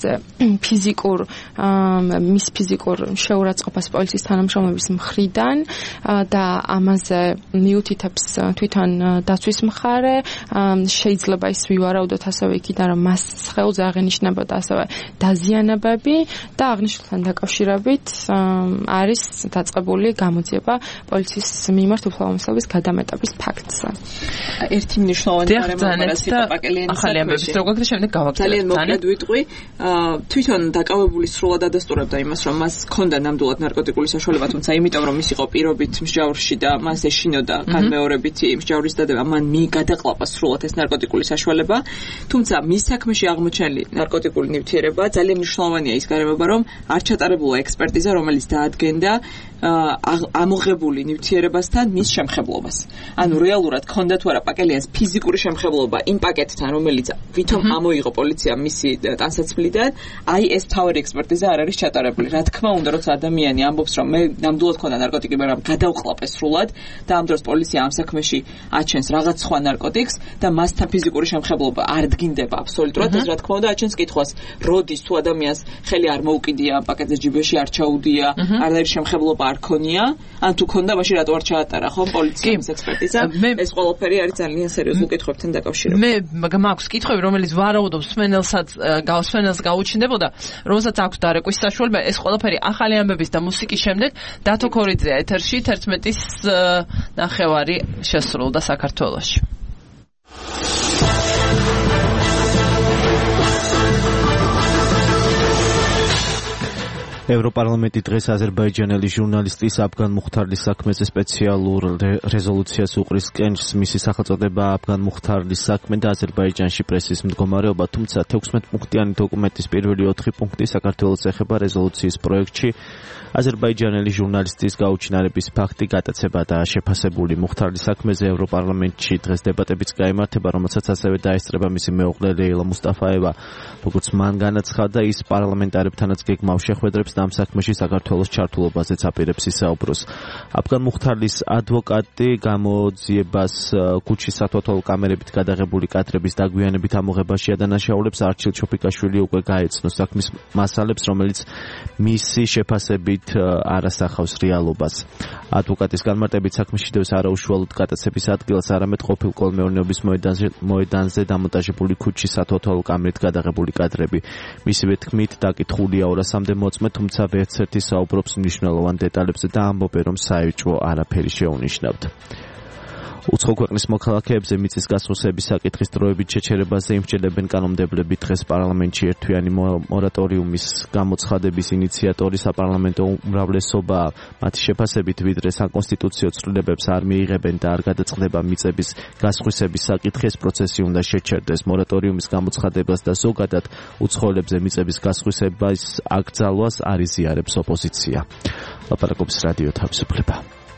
მის ფიზიკურ შეურაცხყოფას პოლიციის თანამშრომლების მხრიდან და ამაზე მიუთითებს თვითონ დაცვის მხარე. შეიძლება ის ვივარაუდოთ ასევე იქიდან, რომ მას სხეულზე აღენიშნებოდა ასევე დაზიანებები და აღნიშნულთან დაკავშირებით არის დაწყებული გამოძიება პოლიციის მიმართ უფლებამოსილების გადამეტების ფაქტზე. ერთი მნიშვნელოვანი პარამეტრი პაკელიანის ახალი ამბების როგორ და შემდეგ გავაგზავნებთ. ძალიან მოკლედ ვიტყვი, თვითონ დაკავებული სრულად ადასტურებდა იმას, რომ მას ჰქონდა ნამდვილად ნარკოტიკული საშუალება, თუმცა იმიტომ რომ ის იყო პირობით მსჯავრში და მას ეშინოდა განმეორებითი მსჯავრის დადება, მან გადაყლაპა სრულად ეს ნარკოტიკული საშუალება. თუმცა მის საქმეში აღმოჩენილი ნარკოტიკული ნივთიერება ძალიან მნიშვნელოვანია ის გარემოება, რომ არ ჩატარებულა ექსპერტიზა, რომელიც დაადგენდა ამოღებული ნივთიერებასთან მის შემხებლობას. ანუ რეალურად ჰქონდა თუ არა პაკელიანს ფიზიკური შემხებლობა იმ პაკეტთან, რომელიც ვითომ ამოიღო პოლიცია მისი ტანსაცმლიდან, აი ეს თავი ექსპერტიზა არ არის ჩატარებული. რა თქმა უნდა, როცა ადამიანი ამბობს, რომ მე ნამდვილად მქონდა ნარკოტიკი, მაგრამ გადავყლაპე სრულად და ამ დროს პოლიცია ამ საქმეში აჩენს რაღაც სხვა ნარკოტიკს და მასთან ფიზიკური შემხებლობა არ დგინდება აბსოლუტურად, ეს რა თქმა უნდა აჩენს კითხვას, როდის თუ ადამიანს ხელი არ მოუკიდია პაკეტზე ჯიბეში არ ჩაუდია, არანაირი შემხებლობა არ ქონია, ან თუ ქონდა, მაშინ რატო არ ჩაატარა ხომ პოლიციას ექსპერტიზა? ეს ყველაფერი არის ძალიან სერიოზული კითხვებთან დაკავშირებული. მე მაქვს კითხვები, რომელიც ვარაუდობ სვენელს გაუჩნდებოდა, რომელსაც აქვს დარეკვის საშუალება. ეს ყველაფერი ახალი ამბების და მუსიკის შემდეგ დათო ქორიძეა ეთერში 11-ის 9:30 შესრულდა საქართველოში. ევროპარლამენტი დღეს აზერბაიჯანელი ჟურნალისტის აფგან მუხთარლის საქმეზე სპეციალურ რეზოლუციას უყრის კენჭს. მისი სახელწოდება აფგან მუხთარლის საქმე და აზერბაიჯანში პრესის მდგომარეობა, თუმცა 16 პუნქტიანი დოკუმენტის პირველი 4 პუნქტი საქართველოს ეხება. რეზოლუციის პროექტში აზერბაიჯანელი ჟურნალისტის გაუჩინარების ფაქტი, გატაცება და შეფასებული მუხთარლის საქმეზე ევროპარლამენტში დღეს დებატებიც გაიმართება, რომელსაც ასევე დაესწრება მისი მეუღლე ლეილა მუსტაფაევა. როგორც მან განაცხადა, ის პარლამენტარებთანაც გეგმავს შეხვედრებს და ამ საქმეში საქართველოს ჩართულობაზეც აპირებს ისაუბროს. აფგან მუხთარლის ადვოკატი გამოძიებას ქუჩის სათვალთვალო კამერებით გადაღებული კადრების დაგვიანებით ამოღებაში ადანაშაულებს. არჩილ ჩოფიკაშვილი უკვე გაეცნო საქმის მასალებს, რომელიც მისი შეფასებით არ ასახავს რეალობას. ადვოკატის განმარტებით საქმეში დევს არაუშუალოდ გატაცების ადგილას, არამედ ყოფილ კოლმეურნეობის მოედანზე დამონტაჟებული ქუჩის სათვალთვალო კამერით გადაღებული კადრები. მისივე თქმით, დაკითხულია 200-მდე მოწმე, თუმცა ვერცერთი საუბრობს მნიშვნელოვან დეტალებზე და ამბობენ, რომ საერთო არაფერი შეუნიშნავთ. უცხო ქვეყნის მოქალაქეებზე მიწის გასხოსების საკითხის დროებით შეჩერებაზე იმსჯელებენ კანონმდებლები. დღეს პარლამენტში ერთთვიანი მორატორიუმის გამოცხადების ინიციატორი საპარლამენტო უმრავლესობა მათი შეფასებით ვიდრე საკონსტიტუციო ცვლილებებს არ მიიღებენ და არ გადაწყდება მიწების გასხვისების საკითხი, ეს პროცესი უნდა შეჩერდეს. მორატორიუმის გამოცხადებას და ზოგადად უცხოელებზე მიწების გასხვისების აკრძალვას არ იზიარებს ოპოზიცია. ლაპარაკობს რადიო თავისუფლება.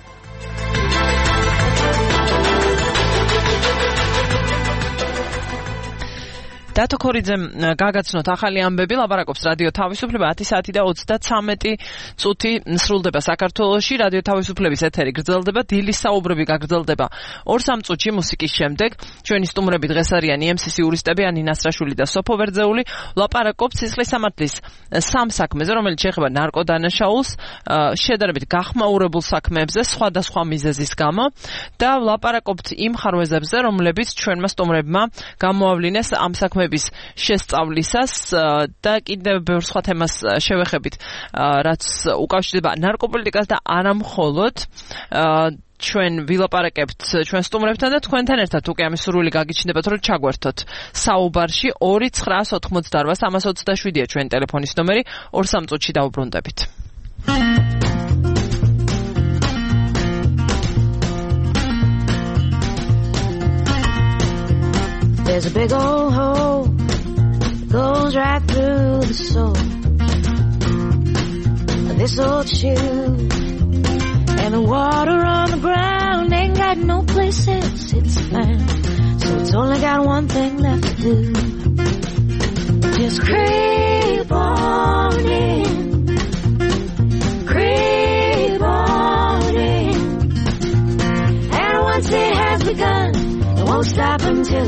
დათო ქორიძემ გაგაცნოთ ახალი ამბები, ლაპარაკობს რადიო თავისუფლება. 10 საათი და 33 წუთი სრულდება საქართველოში. რადიო თავისუფლების ეთერი გრძელდება, დილის საუბრები გაგრძელდება 2-3 წუთში მუსიკის შემდეგ. ჩვენი სტუმრები დღეს არიან EMCC იურისტები ანი ნასრაშვილი და სოფო ვერძეული. ლაპარაკობს სისხლის სამართლის სამ საქმეზე, რომელიც შეეხება ნარკოდანაშაულს, შედარებით გახმაურებულ საქმეებზე სხვადასხვა მიზეზის გამო და ლაპარაკობთ იმ ხარვეზებზე, რომლებიც ჩვენმა სტუმრებმა გამოავლინეს ამ საქმეების შესწავლისას და კიდევ ბევრ სხვა თემას შევეხებით, რაც უკავშირდება ნარკოპოლიტიკას და არა მხოლოდ. ჩვენ ვილაპარაკებთ ჩვენ სტუმრებთან და თქვენთან ერთად უკვე ამის სურვილი გაგიჩნდებათ, რომ ჩაგვერთოთ საუბარში 2-988-327-ია ჩვენი ტელეფონის ნომერი. 2-3 წუთში დაუბრუნდებით. There's a big old hole that goes right through the soul of this old shoe, and the water on the ground ain't got no place else it's found, so it's only got one thing left to do. Just creep on in, creep on in, and once it has begun, it won't stop until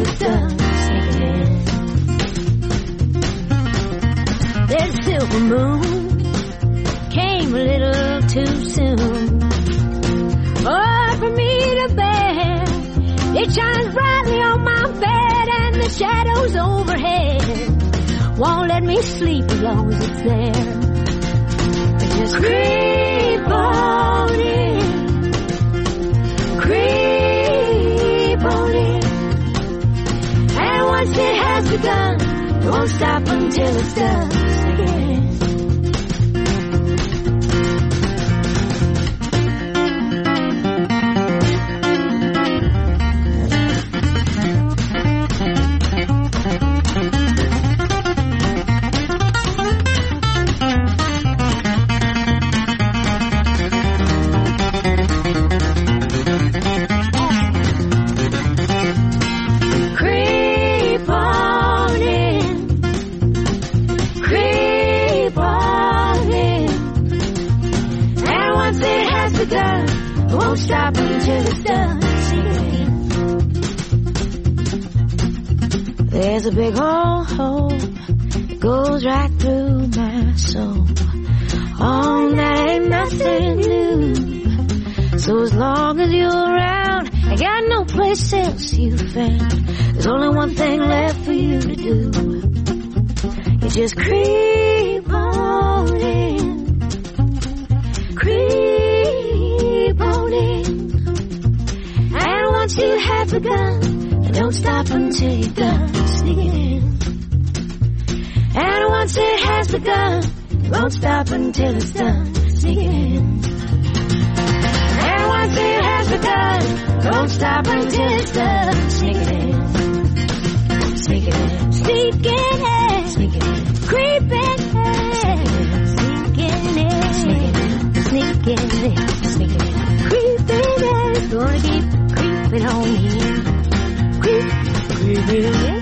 silver moon came a little too soon. Hard for me to bear. It shines brightly on my bed, and the shadows overhead won't let me sleep as long as it's there. Just creep on in, creep on in. And once it has begun, it won't stop until it's done. Again. Won't stop until it's done. There's a big old hole that goes right through my soul. Oh, that ain't nothing new. So as long as you're around, I got no place else you found. There's only one thing left for you to do. You just creep on in, creep on in. And once you have begun, you don't stop until you're done sneaking in. And once it has begun, you won't stop until it's done sneaking in. And once it has begun, you won't stop until it's done sneaking in. Sneaking in, sneaking in, sneaking in, creeping in, sneaking in, sneaking in, sneaking in, sneaking in, creeping in. Gonna keep creeping on in, creeping in.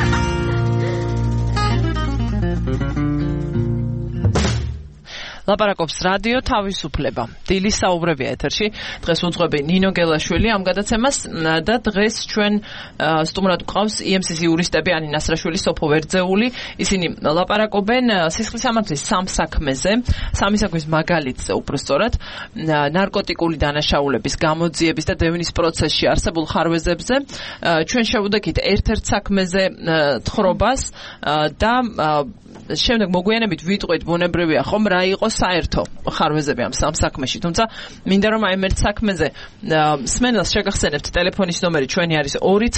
ლაპარაკობს რადიო თავისუფლება. დილის საუბრებია ეთერში. დღეს უძღვები ნინო გელაშვილი ამ გადაცემას და დღეს ჩვენ სტუმრად გვყავს EMCC იურისტები ანი ნასრაშვილი, სოფო ვერძეული. ისინი ლაპარაკობენ სისხლის სამართლის სამ საქმეზე, სამი საქმის მაგალითზე უბრალოდ ნარკოტიკული დანაშაულების გამოძიების და დევნის პროცესში არსებულ ხარვეზებზე. ჩვენ შევუდექით ერთ-ერთ საქმეზე თხრობას და შემდეგ მოგვიანებით ვიტყვით ბუნებრივია ხომ რა იყო საერთო ხარვეზები ამ სამ საქმეში, თუმცა მინდა რომ აი ერთ საქმეზე სმენელს შეგახსენებთ ტელეფონის ნომერი ჩვენი არის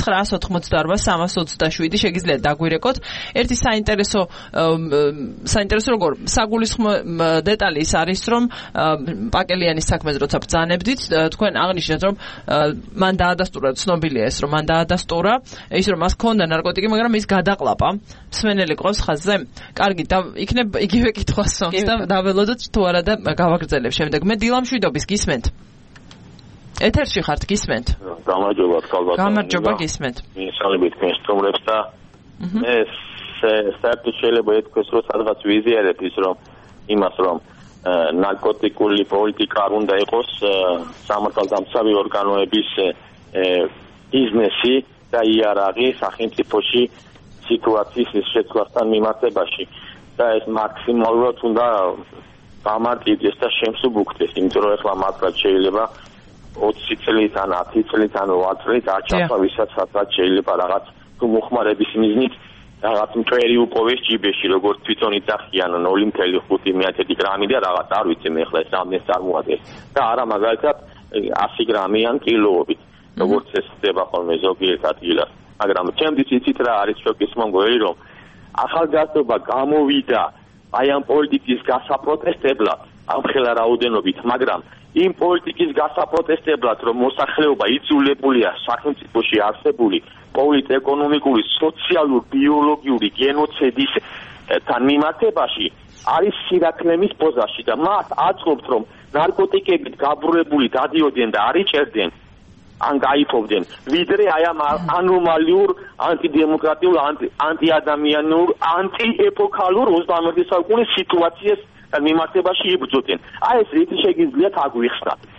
2988327 შეგიძლიათ დაგვირეკოთ. ერთი საინტერესო როგორ საგულისხმო დეტალი ის არის რომ პაკელიანის საქმეზე როცა ბრძანებდით თქვენ აღნიშნეთ რომ მან დაადასტურა, ცნობილია ეს რომ მან დაადასტურა ის რომ მას ჰქონდა ნარკოტიკი, მაგრამ ის გადაყლაპა. სმენელი ყავს ხაზზე? კარგი, და იქნებ იგივე კითხვას სვამს და დაველოდოთ თუ არა და გავაგრძელებ შემდეგ. მე დილამშვიდობის გისმენთ? ეთერში ხართ, გისმენთ? გამარჯობა, თქალბატონო. გამარჯობა, გისმენთ. მისალებით თქვენ სტუმრებს და ეს საერთოდ შეიძლება ეთქვეს რომ სადღაც ვიზიარებ ის რომ იმას რომ ნარკოტიკული პოლიტიკა არ უნდა იყოს სამართალდამცავი ორგანოების ბიზნესი და იარაღი სახელმწიფოში სიტუაციის შეცვლასთან მიმართებაში და ეს მაქსიმალურად უნდა გამარტივდეს და შემსუბუქდეს, იმიტომ რომ ახლა მართლაც შეიძლება 20 წლით ან 10 წლით ან 8 წლით აჩახა ვისაც სადღაც შეიძლება რაღაც თუ მოხმარების მიზნით რაღაც მტვერი უპოვეს ჯიბეში, როგორც თვითონ იცახიან 0.5 გრამი და რაღაც არ ვიცი მე ახლა ეს რამდენს წარმოადგენს და არა მაგალითად 100 გრამი ან კილოობით, როგორც ეს ხდება ხოლმე ზოგიერთ ადგილას. მაგრამ ჩემთვის იცით რა არის შოკის მომგოელი, რომ ახალგაზრდობა გამოვიდა აი ამ პოლიტიკის გასაპროტესტებლად ამ ხელა რაოდენობით, მაგრამ იმ პოლიტიკის გასაპროტესტებლად, რომ მოსახლეობა იძულებულია სახელმწიფოში არსებული პოლიტ-ეკონომიკური, სოციალურ-ბიოლოგიური გენოციდისთან მიმართებაში არის სირაქლემის პოზაში და მათ აწყობთ, რომ ნარკოტიკებით გაბრუებული დადიოდნენ და არ იჭერდნენ ან გაიფობდნენ, ვიდრე აი ამ ანომალიურ, ანტიდემოკრატიულ, ანტიადამიანურ, ანტიეპოქალურ 21 საუკუნის სიტუაციას მიმართებაში იბრძოდნენ. აი ეს რითი შეგიძლიათ აგვიხსნათ.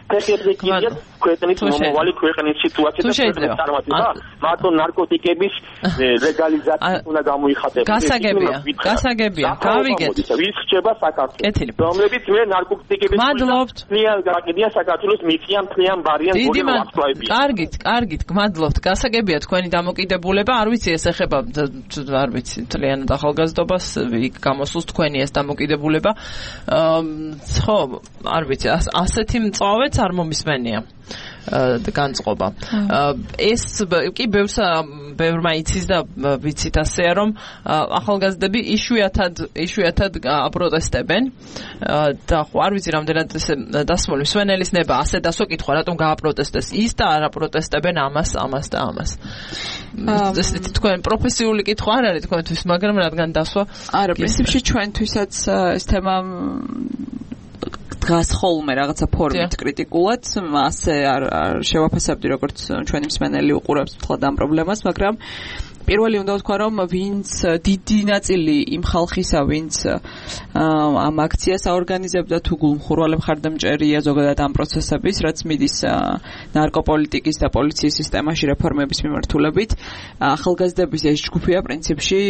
ფეხებზე კიდია ქვეყნის მომავალი ქვეყნის სიტუაცია და ქვეყნის წარმატება მარტო ნარკოტიკების ლეგალიზაცია უნდა გამოიხატებოდეს. გასაგებია, გავიგეთ. ვის ხდება საქართველოს, რომლებიც მე ნარკოტიკების ძალიან გაკიდიან საქართველოს მიწიან მთლიან ბარიან გულმოწყობებია. კარგით, გმადლობთ. გასაგებია თქვენი დამოკიდებულება, არ ვიცი ეს ეხება არ ვიცი მთლიანად ახალგაზრდობას, იქ გამოსულს თქვენი ეს დამოკიდებულება. ხო, არ ვიცი, ასეთი მწვავეც არ მომისმენია. განწყობა. ეს კი ბევრმა იცის და ვიცით ასეა რომ ახალგაზრდები იშვიათად აპროტესტებენ და ხო არ ვიცი რამდენად დასმული მსვენელის ნება ასე დასვეკითხვა რატომ გააპროტესტეს ის და არ აპროტესტებენ ამას და ამას. ესეთი თქვენ პროფესიული კითხვა არ არის თქვენთვის, მაგრამ რადგან დასვა არა პრინციპში ჩვენთვისაც ეს თემა დგას ხოლმე რაღაცა ფორმით კრიტიკულად, ასე არ შევაფასებდი როგორც ჩვენი მსმენელი უყურებს თქო ამ პრობლემას, მაგრამ პირველი უნდა ვთქვა რომ ვინც დიდი ნაწილი იმ ხალხისა ვინც ამ აქციას აორგანიზებდა თუ გულმხურვალე მხარდამჭერია ზოგადად ამ პროცესების რაც მიდის ნარკოპოლიტიკის და პოლიციის სისტემაში რეფორმების მიმართულებით ახალგაზრდების ეს ჯგუფია პრინციპში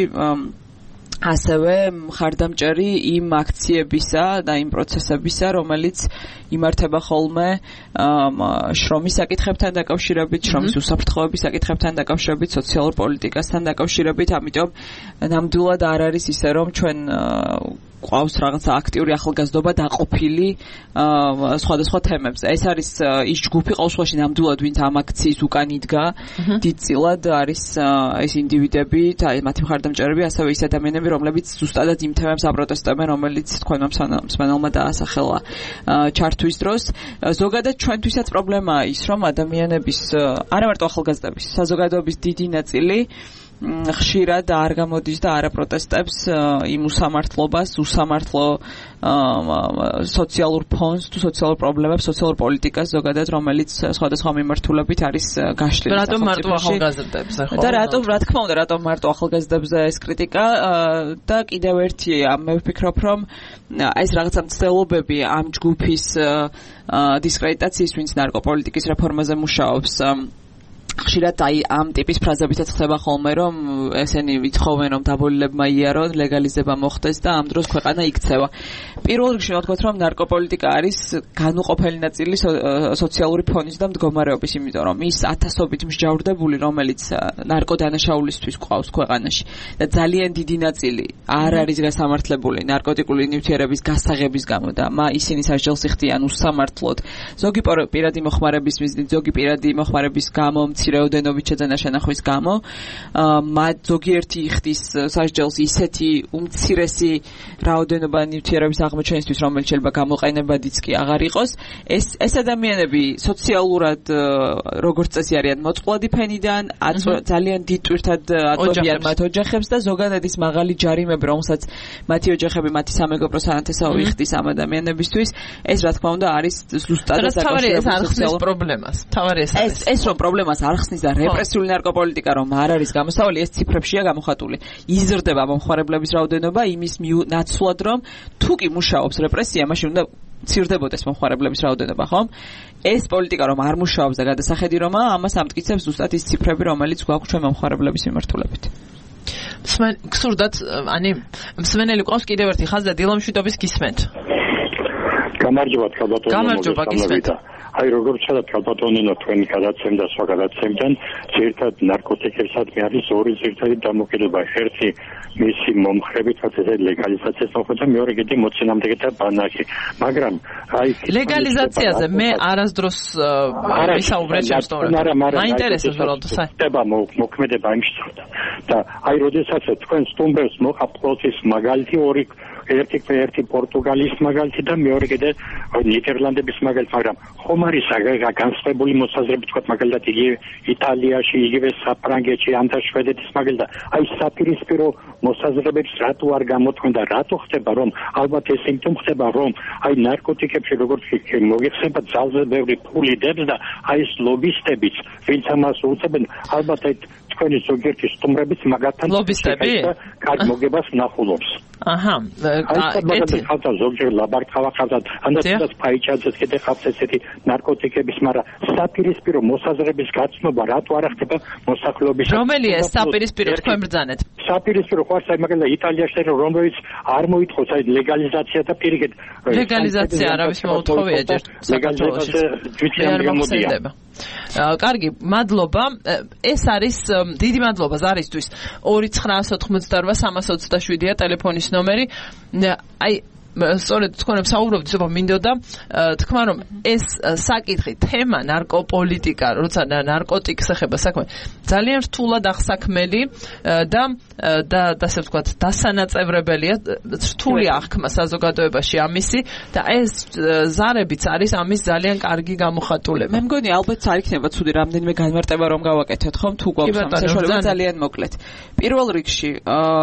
ასევე მხარდამჭერი იმ აქციებისა და იმ პროცესებისა, რომელიც იმართება ხოლმე შრომის საკითხებთან დაკავშირებით, შრომის უსაფრთხოების საკითხებთან დაკავშირებით, სოციალურ პოლიტიკასთან დაკავშირებით, ამიტომ ნამდვილად არ არის ისე, რომ ჩვენ ყავს რაღაცა აქტიური ახალგაზრდობა დაყოფილი სხვადასხვა თემებზე. ეს არის ის ჯგუფი ყოველ შემთხვევაში ნამდვილად ვინც ამ აქციის უკან იდგა, დიდწილად არის ეს ინდივიდები და მათი მხარდამჭერები, ასევე ის ადამიანები, რომლებიც ზუსტად იმ თემებს აპროტესტებენ, რომელიც თქვენმა მსმენელმა დაასახელა ჩართვის დროს. ზოგადად ჩვენთვისაც პრობლემაა ის, რომ ადამიანების არა მარტო ახალგაზრდების, საზოგადოების დიდი ნაწილი ხშირად არ გამოდის და არ აპროტესტებს იმ უსამართლობას, უსამართლო სოციალურ ფონს თუ სოციალურ პრობლემებს, სოციალურ პოლიტიკას ზოგადად, რომელიც სხვადასხვა მიმართულებით არის გაშლილი. რატომ მარტო ახალგაზრდებზე ხო? და რატომ, რა თქმა უნდა, რატომ მარტო ახალგაზრდებზე ეს კრიტიკა და კიდევ ერთი, მე ვფიქრობ, რომ ეს რაღაცა მცდელობები ამ ჯგუფის დისკრედიტაციის, ვინც ნარკოპოლიტიკის რეფორმაზე მუშაობს, ხშირად აი ამ ტიპის ფრაზებითაც ხდება ხოლმე, რომ ესენი ვითხოვენ, რომ დაბოლილებმა იარონ, ლეგალიზება მოხდეს და ამ დროს ქვეყანა იქცევა. პირველ რიგში ვთქვათ, რომ ნარკოპოლიტიკა არის განუყოფელი ნაწილი სოციალური ფონის და მდგომარეობის, იმიტომ რომ ის ათასობით მსჯავრდებული, რომელიც ნარკოდანაშაულისთვის ყავს ქვეყანაში და ძალიან დიდი ნაწილი არ არის გასამართლებული ნარკოტიკული ნივთიერების გასაღების გამო და ისინი სასჯელს იხდიან უსამართლოდ. ზოგი პირადი მოხმარების მიზნით, ზოგი პირადი მოხმარების გამო მცირეოდენობით შეძენა შენახვის გამო მათ ზოგიერთი იხდის სასჯელს ისეთი უმცირესი რაოდენობა ნივთიერების აღმოჩენისთვის, რომელიც შეიძლება გამოყენებადიც კი აღარ იყოს. ეს ადამიანები სოციალურად როგორც წესი არიან მოწყვლადი ფენიდან, ძალიან დიდ ტვირთად აწვევიან მათ ოჯახებს და ზოგადად ის მაღალი ჯარიმები, რომელსაც მათი ოჯახები, მათი სამეგობრო სანათესავი იხდის ამ ადამიანებისთვის, ეს რა თქმა უნდა არის ზუსტად საკავშირო პრობლემას. თავარი ეს რომ პრობლემას არხსნის და რეპრესიული ნარკოპოლიტიკა რომ არ არის გამოსავალი, ეს ციფრებშია გამოხატული. იზრდება მომხმარებლების რაოდენობა იმის ნაცვლად, რომ თუ კი მუშაობს რეპრესია, მაშინ უნდა მცირდებოდეს მომხმარებლების რაოდენობა, ხომ? ეს პოლიტიკა რომ არ მუშაობს და გადასახედი რომაა, ამას ამტკიცებს ზუსტად ის ციფრები, რომელიც გვაქვს ჩვენ მომხმარებლების მიმართულებით. გსურდათ, მსმენელი ყავს კიდევ ერთი ხაზი და დილამშვიდობის გისმენთ. გამარჯობა, ქალბატონო. გამარჯობა, გისმენთ. აი როგორც სადაც ქალბატონო თქვენი გადაცემა და სხვა გადაცემიდან ძირთად ნარკოტიკებსადმი არის ორი ძირთადი დამოკიდება. ერთი მისი მომხრებით ასე ლეგალიზაციას მოხდა, მეორე კიდე მოცემამდე ბანაკი. მაგრამ აი ლეგალიზაციაზე მე არასდროს ვისაუბრეთ შეშტოვრად. მაინტერესებს უბრალოდ ხდება მოქმედება იმ შეხედა. და აი როდესაც თქვენ სტუმრებს მოყავთ ყოველთვის მაგალითი ორი ერთი პორტუგალიის მაგალითი და მეორე კიდე ნიდერლანდების მაგალითი, მაგრამ ხომ არის განსხვავებული მოსაზრებით, თქვა მაგალითად იგივე იტალიაში, იგივე საფრანგეთში, ან და შვედეთის მაგალითად. აი საპირისპირო მოსაზრებებს რატო არ გამოთქვენ და რატო ხდება, რომ ალბათ ეს სიმპტომი ხდება, რომ აი ნარკოტიკებში როგორც მოგიხსება ძალზე ბევრი ფული დებს და აი ეს ლობისტებიც, ვინც ამას უწევენ, ალბათ აი თქვენი ზოგიერთი სტუმრებიც მაგათთან ლობისტები კარგ მოგებას ნახულობს. აჰა, კეთილი. ხალხა ზოგჯერ ლაბართავა ხალხა, ანდაც ფაიჩაძეს კიდე ხალხს ესეთი ნარკოტიკების, მაგრამ საპირისპირო მოსაზრების გაცნობა რატო არ ხდება მოსახლეობის? რომელია ეს საპირისპირო თქვენ ბრძანეთ? საპირისპირო ხო არის, მაგალითად იტალიაში რომელიც არ მოითხოვს აი ლეგალიზაცია და პირიქით ლეგალიზაცია არავის მოუთხოვია ჯერ საქართველოში. კარგი, მადლობა. ეს არის დიდი მადლობა ზარისთვის. 29988 ტელეფონის ნომერი. აი სწორედ თქვენ საუბრობთ, მინდოდა თქვა რომ ეს საკითხი, თემა ნარკოპოლიტიკა, როცა ნარკოტიკს ეხება საქმე, ძალიან რთულად აღსაქმელი და ასე ვთქვათ, დასანაწევრებელია, რთული აღქმა საზოგადოებაში ამისი და ეს ზარებიც არის ამის ძალიან კარგი გამოხატულება. მე მგონი ალბათ არ იქნება ცუდი რამდენიმე განმარტება რომ გავაკეთოთ ხომ თუ გვაქვს საშუალება ძალიან მოკლედ. პირველ რიგში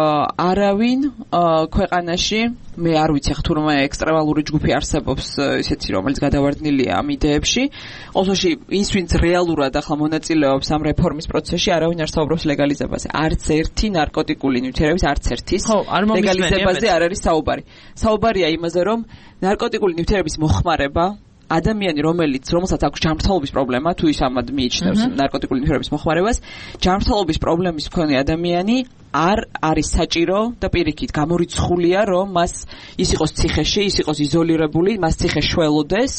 არავინ ქვეყანაში მე არ ვიცი თუ რომ ექსტრემალური ჯგუფი არსებობს ისეთი რომელიც გადავარდნილია ამ იდეებში. ყოველში ის ვინც რეალურად ახლა მონაწილეობს ამ რეფორმის პროცესში არავინ არ საუბრობს ლეგალიზებაზე. არც ერთი ნარკოტიკული ნივთიერების არც ერთის ლეგალიზებაზე არ არის საუბარი. საუბარია იმაზე რომ ნარკოტიკული ნივთიერების მოხმარება ადამიანი რომელსაც აქვს ჯანმრთელობის პრობლემა თუ ის ამად მიიჩნევს ნარკოტიკული ნივთიერების მოხმარებას, ჯანმრთელობის პრობლემის მქონე ადამიანი არ არის საჭირო და პირიქით გამორიცხულია რომ მას ის იყოს ციხეში, ის იყოს იზოლირებული, მას ციხე შველოდეს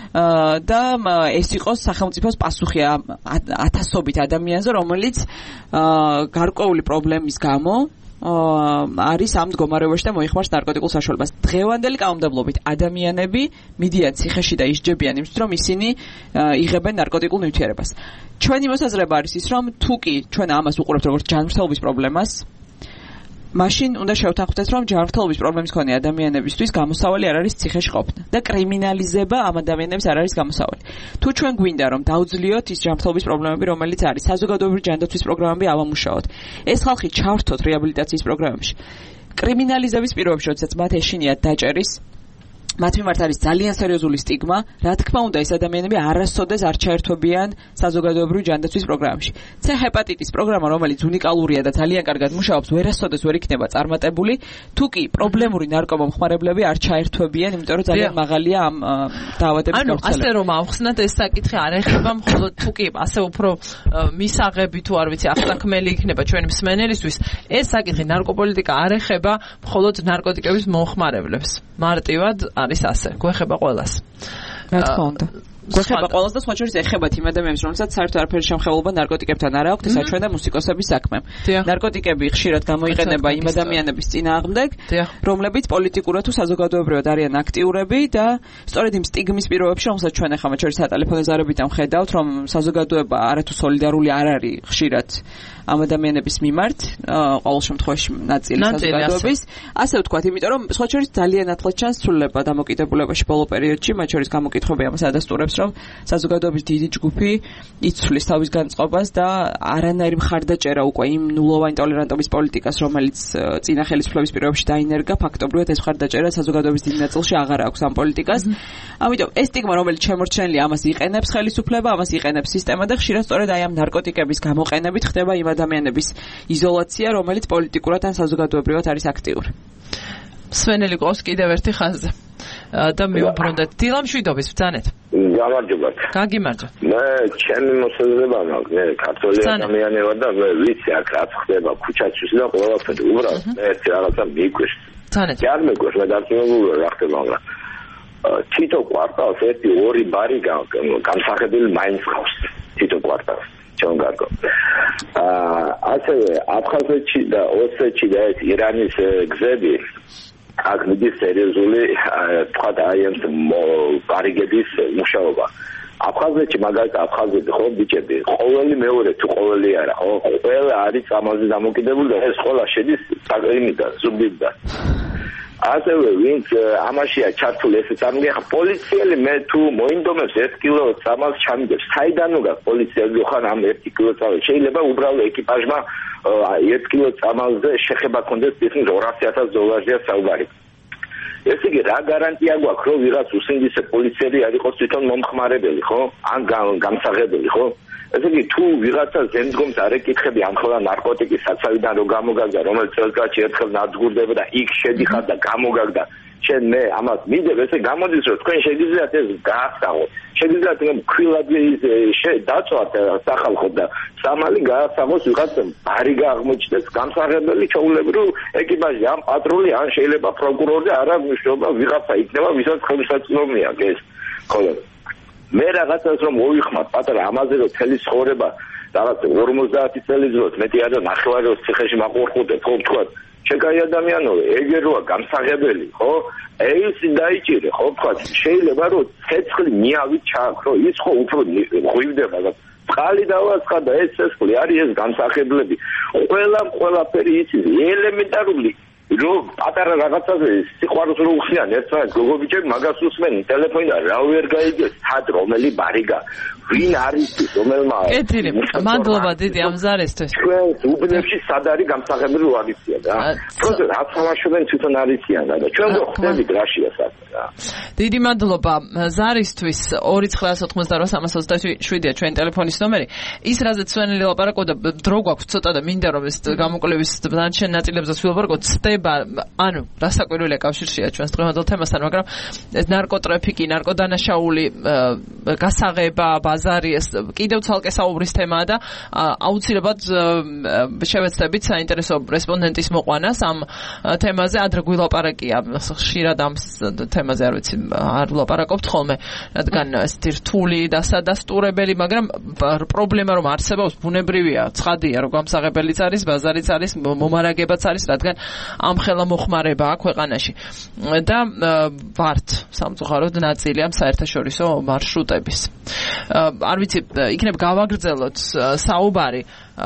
და ეს იყოს სახელმწიფოს პასუხი ათასობით ადამიანზე, რომელიც გარკვეული პრობლემის გამო არის ამ მდგომარეობაში და მოიხმარს ნარკოტიკულ საშუალებას. დღევანდელი კანონმდებლობით ადამიანები მიდიან ციხეში და ისჯებიან იმისთვის, რომ ისინი იღებენ ნარკოტიკულ ნივთიერებას. ჩვენი მოსაზრება არის ის, რომ თუ კი ჩვენ ამას უყურებთ როგორც ჯანმრთელობის პრობლემას, მაშინ უნდა შევთანხმდეთ, რომ ჯანმრთელობის პრობლემის მქონე ადამიანებისთვის გამოსავალი არ არის ციხეში ყოფნა და კრიმინალიზება ამ ადამიანებს არ არის გამოსავალი. თუ ჩვენ გვინდა რომ დაუძლიოთ ის ჯანმრთელობის პრობლემები, რომელიც არის, საზოგადოებრივი ჯანდაცვის პროგრამები ავამუშაოთ. ეს ხალხი ჩავრთოთ რეაბილიტაციის პროგრამებში. კრიმინალიზების პირობებში, როდესაც მათ ეშინიათ დაჭერის მათ მიმართ არის ძალიან სერიოზული სტიგმა, რა თქმა უნდა ეს ადამიანები არასოდეს არ ჩაერთვებიან საზოგადოებრივი ჯანდაცვის პროგრამაში. C ჰეპატიტის პროგრამა, რომელიც უნიკალურია და ძალიან კარგად მუშაობს, ვერასოდეს ვერ იქნება წარმატებული, თუ კი პრობლემური ნარკომომხმარებლები არ ჩაერთვებიან, იმიტომ რომ ძალიან მაღალია ამ დაავადების გავრცელება. ასე რომ ავხსნათ ეს საკითხი არ ეხება მხოლოდ თუ კი ასე უფრო მისაღები თუ არ ვიცი აღსაქმელი იქნება ჩვენი მსმენელისთვის, ეს საკითხი ნარკოპოლიტიკა არ ეხება მხოლოდ ნარკოტიკების მომხმარებლებს. მარტივად არის ასე, გვეხება ყველას. რა თქმა უნდა. გვეხება ყველას და სხვა შორის ეხებათ იმ ადამიანებს, რომელსაც საერთოდ არაფერი შემხელობა ნარკოტიკებთან არ აქვს, ესა ჩვენ და მუსიკოსების საქმე. ნარკოტიკები ხშირად გამოიყენება იმ ადამიანების წინააღმდეგ, რომლებიც პოლიტიკურად თუ საზოგადოებრივად არიან აქტიურები და სწორედ იმ სტიგმის პირობებში, რომელსაც ჩვენ ახლა მათ შორის სატელეფონო ზარებიდან ხედავთ, რომ საზოგადოება არათუ სოლიდარული არ არის ხშირად ამ ადამიანების მიმართ, ყოველ შემთხვევაში ნაწილი საზოგადოების. ასე ვთქვათ, იმიტომ რომ სხვა შორის ძალიან ათლად ჩანს ცვლილება დამოკიდებულებაში ბოლო პერიოდში, მათ შორის გამოკითხები ამას ადასტურებს, რომ საზოგადოების დიდი ჯგუფი იცვლის თავის განწყობას და არანაირი მხარდაჭერა უკვე იმ ნულოვანი ტოლერანტობის პოლიტიკას, რომელიც წინა ხელისუფლების პირობებში დაინერგა, ფაქტობრივად ეს მხარდაჭერა საზოგადოების დიდ ნაწილში აღარ აქვს ამ პოლიტიკას. ამიტომ ეს სტიგმა, რომელიც შემორჩენილია, ამას იყენებს ხელისუფლება, ამას იყენებს სისტემა და ხშირად სწორედ აი ამ ნარკოტიკების გამოყენებით ხდება იმ ადამიანების იზოლაცია, რომელიც პოლიტიკურად ან საზოგადოებრივად არის აქტიური. სვენელი ყავს კიდევ ერთი ხაზზე და მიუბრუნდეთ. დილამშვიდობის ბრძანეთ. გამარჯობათ. გაგიმარჯვა. მე ჩემი მოსაზრება მაქვს, მე ქართველი ადამიანი ვარ და მე ვიცი აქ რაც ხდება ქუჩაში და ყველაფერი. უბრალოდ მე ერთი რაღაცა მიგვიშ. ბრძანეთ. არ მეგვიშ, მე დარწმუნებული რა ხდება, მაგრამ თითო კვარტალს ერთი-ორი ბარი გამსახებელი მაინც ხავს. თითო კვარტალს. ჩვენ გარკვევ. ასევე აფხაზეთში და ოსეთში და ეს ირანის გზები აქ მიდის სერიოზული თქვა აი ამ ბარიგების მუშაობა. აფხაზეთში მაგალითად აფხაზები ხო ბიჭები, ყოველი მეორე თუ ყოველი არა, ხო ყველა არის ამაზე დამოკიდებული და ეს ყველა შედის საგრიმიდან, ზუგდიდიდან. ასევე ვინც ამაშია ჩართული ესეც არ მიგეხა პოლიციელი მე თუ მოინდომებს 1 კილო წამალს ჩამიგებს საიდან უნდა პოლიციელი ხან ამ 1 კილო წამალს შეიძლება უბრალოდ ეკიპაჟმა 1 კილო წამალზე შეხება კონდეს ისინი $200,000-ია საუბარი. ესე იგი რა გარანტია გვაქვს რომ ვიღაც უსინდისე პოლიციელი არ იყოს თვითონ მომხმარებელი ხო ან გამსაღებელი ხო ესე იგი თუ ვიღაცა ზემდგომს არ ეკითხები ამ ხოლა ნარკოტიკის საცავიდან რო გამოგაგდა, რომელიც წელიწადში ერთხელ ნადგურდება და იქ შედიხარ და გამოგაგდა, შენ მე ამას მიდებ, ესე გამოდის რომ თქვენ შეგიძლიათ ეს გაასაღოთ. შეგიძლიათ ქვილადი დაწვათ სახალხოდ და სამალი გაასაღოს ვიღაც ბარიგა აღმოჩნდეს გამსაღებელი ჩაულებრივ ეკიპაჟი, ან პატრული, ან შეიძლება პროკურორი, არა მნიშვნელობა ვიღაცა იქნება, ვისაც ხელსაწყობი აქვს ეს. ხოლო მე რაღაცას რომ მოვიხმარ პატარა ამაზე რომ თელი ცხოვრება რაღაც 50 წელი ძროს მეტი არა ნახევაროს ციხეში მაყურხუდე ხო თქვა შეკაი ადამიანოვე ეგერ როა გამსაღებელი ხო ეს დაიჭირე ხო თქვა შეიძლება რომ ცეცხლი მიავით ჩააქრო ის ხო უფრო ღვივდება და წყალი დავაცხადა ეს ცეცხლი არის ეს გამსახებლები ყველაფერი იცის ელემენტარული რომ პატარა რაღაცაზე სიყვარულს რო უხსნიან ერთმანეთს გოგობიჭები მაგას უსმენენ ტელეფონიდან რა ვერ გაიგეს სად რომელი ბარიგა ვინ არის ის რომელმა კეთილი მადლობა დიდი ამ ზარისთვის ჩვენ უბნებში სად არის გამსახებელი რო არიცია და თქო რა თამაშობენ თვითონ არიციან და ჩვენ რო ხდებით რაშია სად რა დიდი მადლობა ზარისთვის 2988327-ია ჩვენ ტელეფონის ნომერი ის რაზეც სვენელი ლაპარაკობდა დრო გვაქვს ცოტა და მინდა რომ ეს გამოკვლევის დანარჩენ ნაწილებზეც ვილაპარაკოთ ანუ რასაკვირველია კავშირშია ჩვენს დღევანდელ თემასთან, მაგრამ ნარკოტრაფიკი, ნარკოდანაშაული, გასაღება, ბაზარი ეს კიდევ ცალკე საუბრის თემაა და აუცილებლად შევეცდებით საინტერესო რესპონდენტის მოყვანას ამ თემაზე, ადრე გვილაპარაკია ხშირად ამ თემაზე არ ვიცი, არ ვლაპარაკობთ ხოლმე, რადგან ესეთი რთული და სადასტურებელი, მაგრამ პრობლემა რომ არსებობს, ბუნებრივია, ცხადია, რომ გამსაღებელიც არის, ბაზარიც არის, მომარაგებაც არის, რადგან ამ ხელა მოხმარება აქვს ქვეყანაში და ვართ სამწუხაროდ ნაწილი ამ საერთაშორისო მარშრუტების. არ ვიცი, იქნებ გავაგრძელოთ საუბარი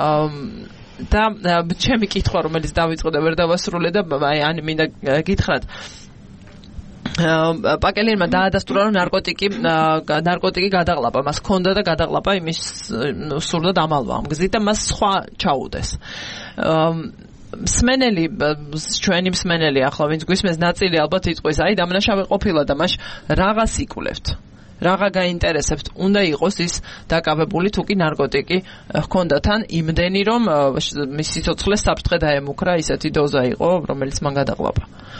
და ჩემი კითხვა, რომელიც დავიწყო და ვერ დავასრულე და აი მინდა გითხრათ პაკელინმა დაადასტურა რომ ნარკოტიკი გადაყლაპა, მას ჰქონდა და გადაყლაპა იმის სურდა დამალვა ამ გზით და მას სხვა ჩაუდეს. მსმენელი ჩვენი მსმენელი ახლა ვინც გვისმენს ნაწილი ალბათ იტყვის აი დამნაშავე ყოფილა და მას რაღაც იკვლევთ რაღა გაინტერესებთ უნდა იყოს ის დაკავებული თუ კი ნარკოტიკი ჰქონდა თან იმდენი რომ მის სიცოცხლეს საფრთხე დაემუქრა ისეთი დოზა იყო რომელიც მან გადაყლაპა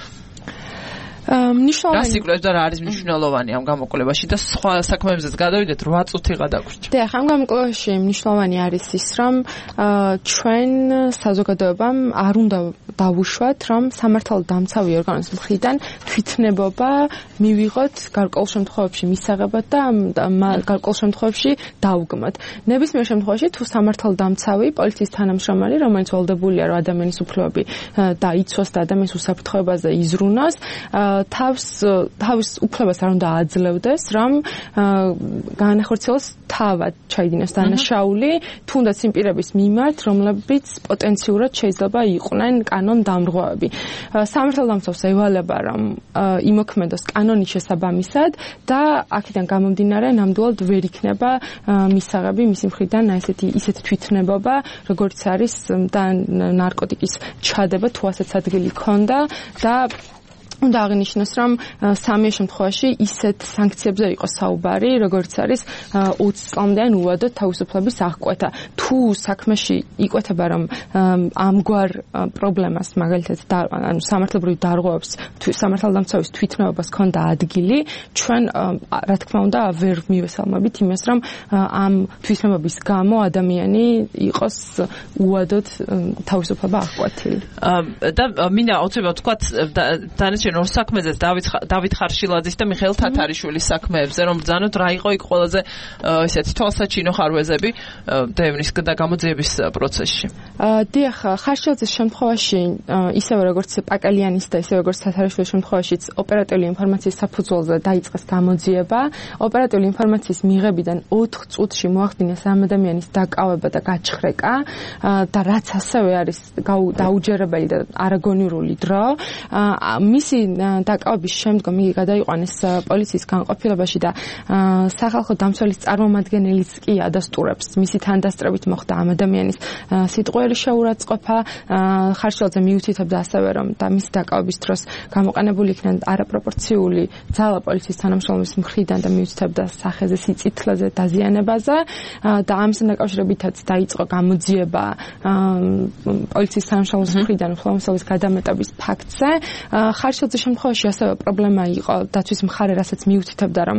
მნიშვნელოვანი გასიკვლებთ და რა არის მნიშვნელოვანი ამ გამოკვლევაში და სხვა საქმეებზეც გადავიდეთ 8 წუთი გადაგვჭირდა. და ამ გამოკვლევაში მნიშვნელოვანი არის ის რომ ჩვენ საზოგადოებამ არ უნდა დავუშვათ რომ სამართალდამცავი ორგანოს მხრიდან თვითნებობა მივიღოთ გარკვეულ შემთხვევებში მისაღებად და გარკვეულ შემთხვევებში დაუგმოთ. ნებისმიერ შემთხვევაში თუ სამართალდამცავი პოლიციის თანამშრომელი რომელიც ვალდებულია რომ ადამიანის უფლებები დაიცვას და ადამიანის უსაფრთხოებაზე იზრუნოს თავის უფლებას არ უნდა აძლევდეს, რომ განახორციელოს თავად ჩაიდინოს დანაშაული, თუნდაც იმ პირების მიმართ, რომლებიც პოტენციურად შეიძლება იყვნენ კანონდამრღვევები. სამართალდამცავს ევალება, რომ იმოქმედოს კანონის შესაბამისად და აქედან გამომდინარე ნამდვილად ვერ იქნება მისაღები მისი მხრიდან ისეთი თვითნებობა, როგორც არის და ნარკოტიკის ჩადება თუ ასეც ადგილი ქონდა და უნდა აღინიშნოს, რომ სამი შემთხვევაში ისეთ სანქციებზე იყო საუბარი, როგორც არის 20 წლამდე ან უადოდ თავისუფლების აღკვეთა. თუ საქმეში იკვეთება, რომ ამგვარ პრობლემას, მაგალითად, ანუ სამართლებრივ დარღვევებს, სამართალდამცავის თვითნებობას ჰქონდა ადგილი, ჩვენ რა თქმა უნდა ვერ მივესალმებით იმას, რომ ამ თვითნებების გამო ადამიანი იყოს უადოდ თავისუფლება აღკვეთილი. და მინდა აუცილებლად ვთქვათ დანარჩენ ორ საქმეზეც დავით ხარშილაძის და მიხეილ თათარიშვილის საქმეებზე რომ ბრძანოთ რა იყო იქ ყველაზე ესეთი თვალსაჩინო ხარვეზები დევნის და გამოძიების პროცესში. დიახ, ხარშილაძის შემთხვევაში ისევე როგორც პაკალიანის და ისევე როგორც თათარიშვილის შემთხვევაშიც ოპერატიული ინფორმაციის საფუძველზე დაიწყეს გამოძიება. ოპერატიული ინფორმაციის მიღებიდან 4 წუთში მოახდინეს ამ ადამიანის დაკავება და გაჩხრეკა და რაც ასევე არის დაუჯერებელი და არაგონიურული დრო, მისი მისი დაკავების შემდგომ იგი გადაიყვანეს პოლიციის განყოფილებაში და სახალხო დამცველის წარმომადგენელიც კი ადასტურებს მისი თანდასწრებით მოხდა ამ ადამიანის სიტყვიერი შეურაცხყოფა. ხარშველზე მიუთითებდა ასევე რომ და მისი დაკავების დროს გამოყენებული იქნა არაპროპორციული ძალა პოლიციის თანამშრომლების მხრიდან და მიუთითებდა სახეზე სიწითლეზე დაზიანებაზე და ამასთან დაკავშირებითაც დაიწყო გამოძიება პოლიციის თანამშრომლების მხრიდან უსაფრთხოების გადამეტების ფაქტზე. ხარშველძის შემთხვევაში ასევე პრობლემა იყო დაცვის მხარე, რასაც მიუთითებდა რომ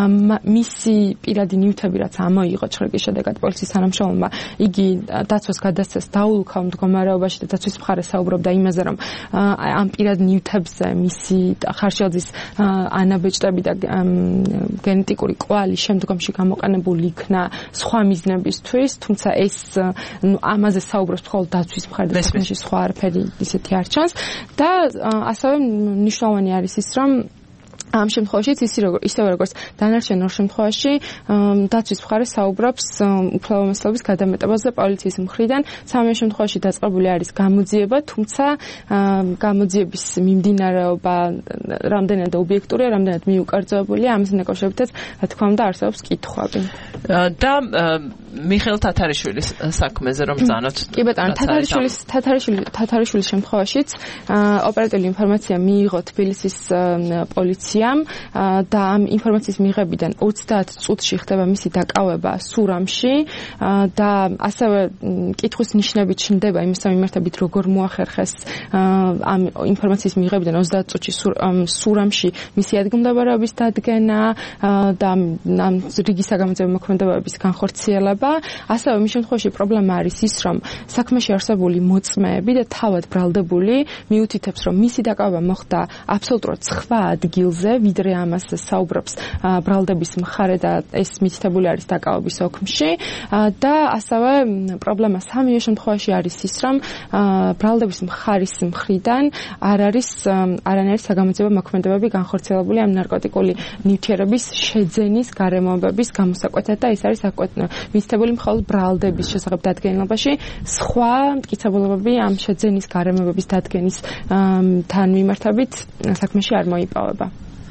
მისი პირადი ნივთები რაც ამოიღო ჩხრეკის შედეგად პოლიციის თანამშრომლებმა, იგი დაცვას გადასცეს დაულუქავ მდგომარეობაში და დაცვის მხარე საუბრობდა იმაზე რომ ამ პირად ნივთებზე მისი ხარშველძის ანაბეჭდები და გენეტიკური კვალი შემდგომში გამოყენებული იქნა სხვა მიზნებისთვის, თუმცა ეს ამაზე საუბრობს მხოლოდ დაცვის მხარე და საქმეში სხვა არაფერი ისეთი არ ჩანს და ასევე მნიშვნელოვანი არის ის რომ ამ შემთხვევაშიც ისევე როგორც დანარჩენ ორ შემთხვევაში დაცვის მხარე საუბრობს უფლებამოსილების გადამეტებაზე პოლიციის მხრიდან. სამივე შემთხვევაში დაწყებული არის გამოძიება, თუმცა გამოძიების მიმდინარეობა რამდენად ობიექტურია, რამდენად მიუკერძოებულია, ამასთან დაკავშირებითაც რა თქმა უნდა არსებობს კითხვები. და მიხეილ თათარიშვილის საქმეზე რომ ბრძანოთ. კი ბატონო, თათარიშვილის შემთხვევაშიც ოპერატიული ინფორმაცია მიიღო თბილისის პოლიციამ და ამ ინფორმაციის მიღებიდან 30 წუთში ხდება მისი დაკავება სურამში და ასევე კითხვის ნიშნები ჩნდება იმასთან მიმართებით როგორ მოახერხეს ამ ინფორმაციის მიღებიდან 30 წუთში სურამში მისი ადგილმდებარეობის დადგენა და ამ რიგი საგამოძიებო მოქმედებების განხორციელება. ასევე მის შემთხვევაში პრობლემა არის ის რომ საქმეში არსებული მოწმეები და თავად ბრალდებული მიუთითებს რომ მისი დაკავება მოხდა აბსოლუტურად სხვა ადგილზე ვიდრე ამას საუბრობს ბრალდების მხარე და ეს მითითებული არის დაკავების ოქმში და ასევე პრობლემა სამივე შემთხვევაში არის ის რომ ბრალდების მხარის მხრიდან არ არის არანაირი საგამოძიებო მოქმედებები განხორციელებული ამ ნარკოტიკული ნივთიერების შეძენის გარემოებების გამოსაკვეთად და ეს არის მითითებული მხოლოდ ბრალდების შესახებ დადგენილობაში. სხვა მტკიცებულებები ამ შეძენის გარემოებების დადგენის თან მიმართებით საქმეში არ მოიპოვება.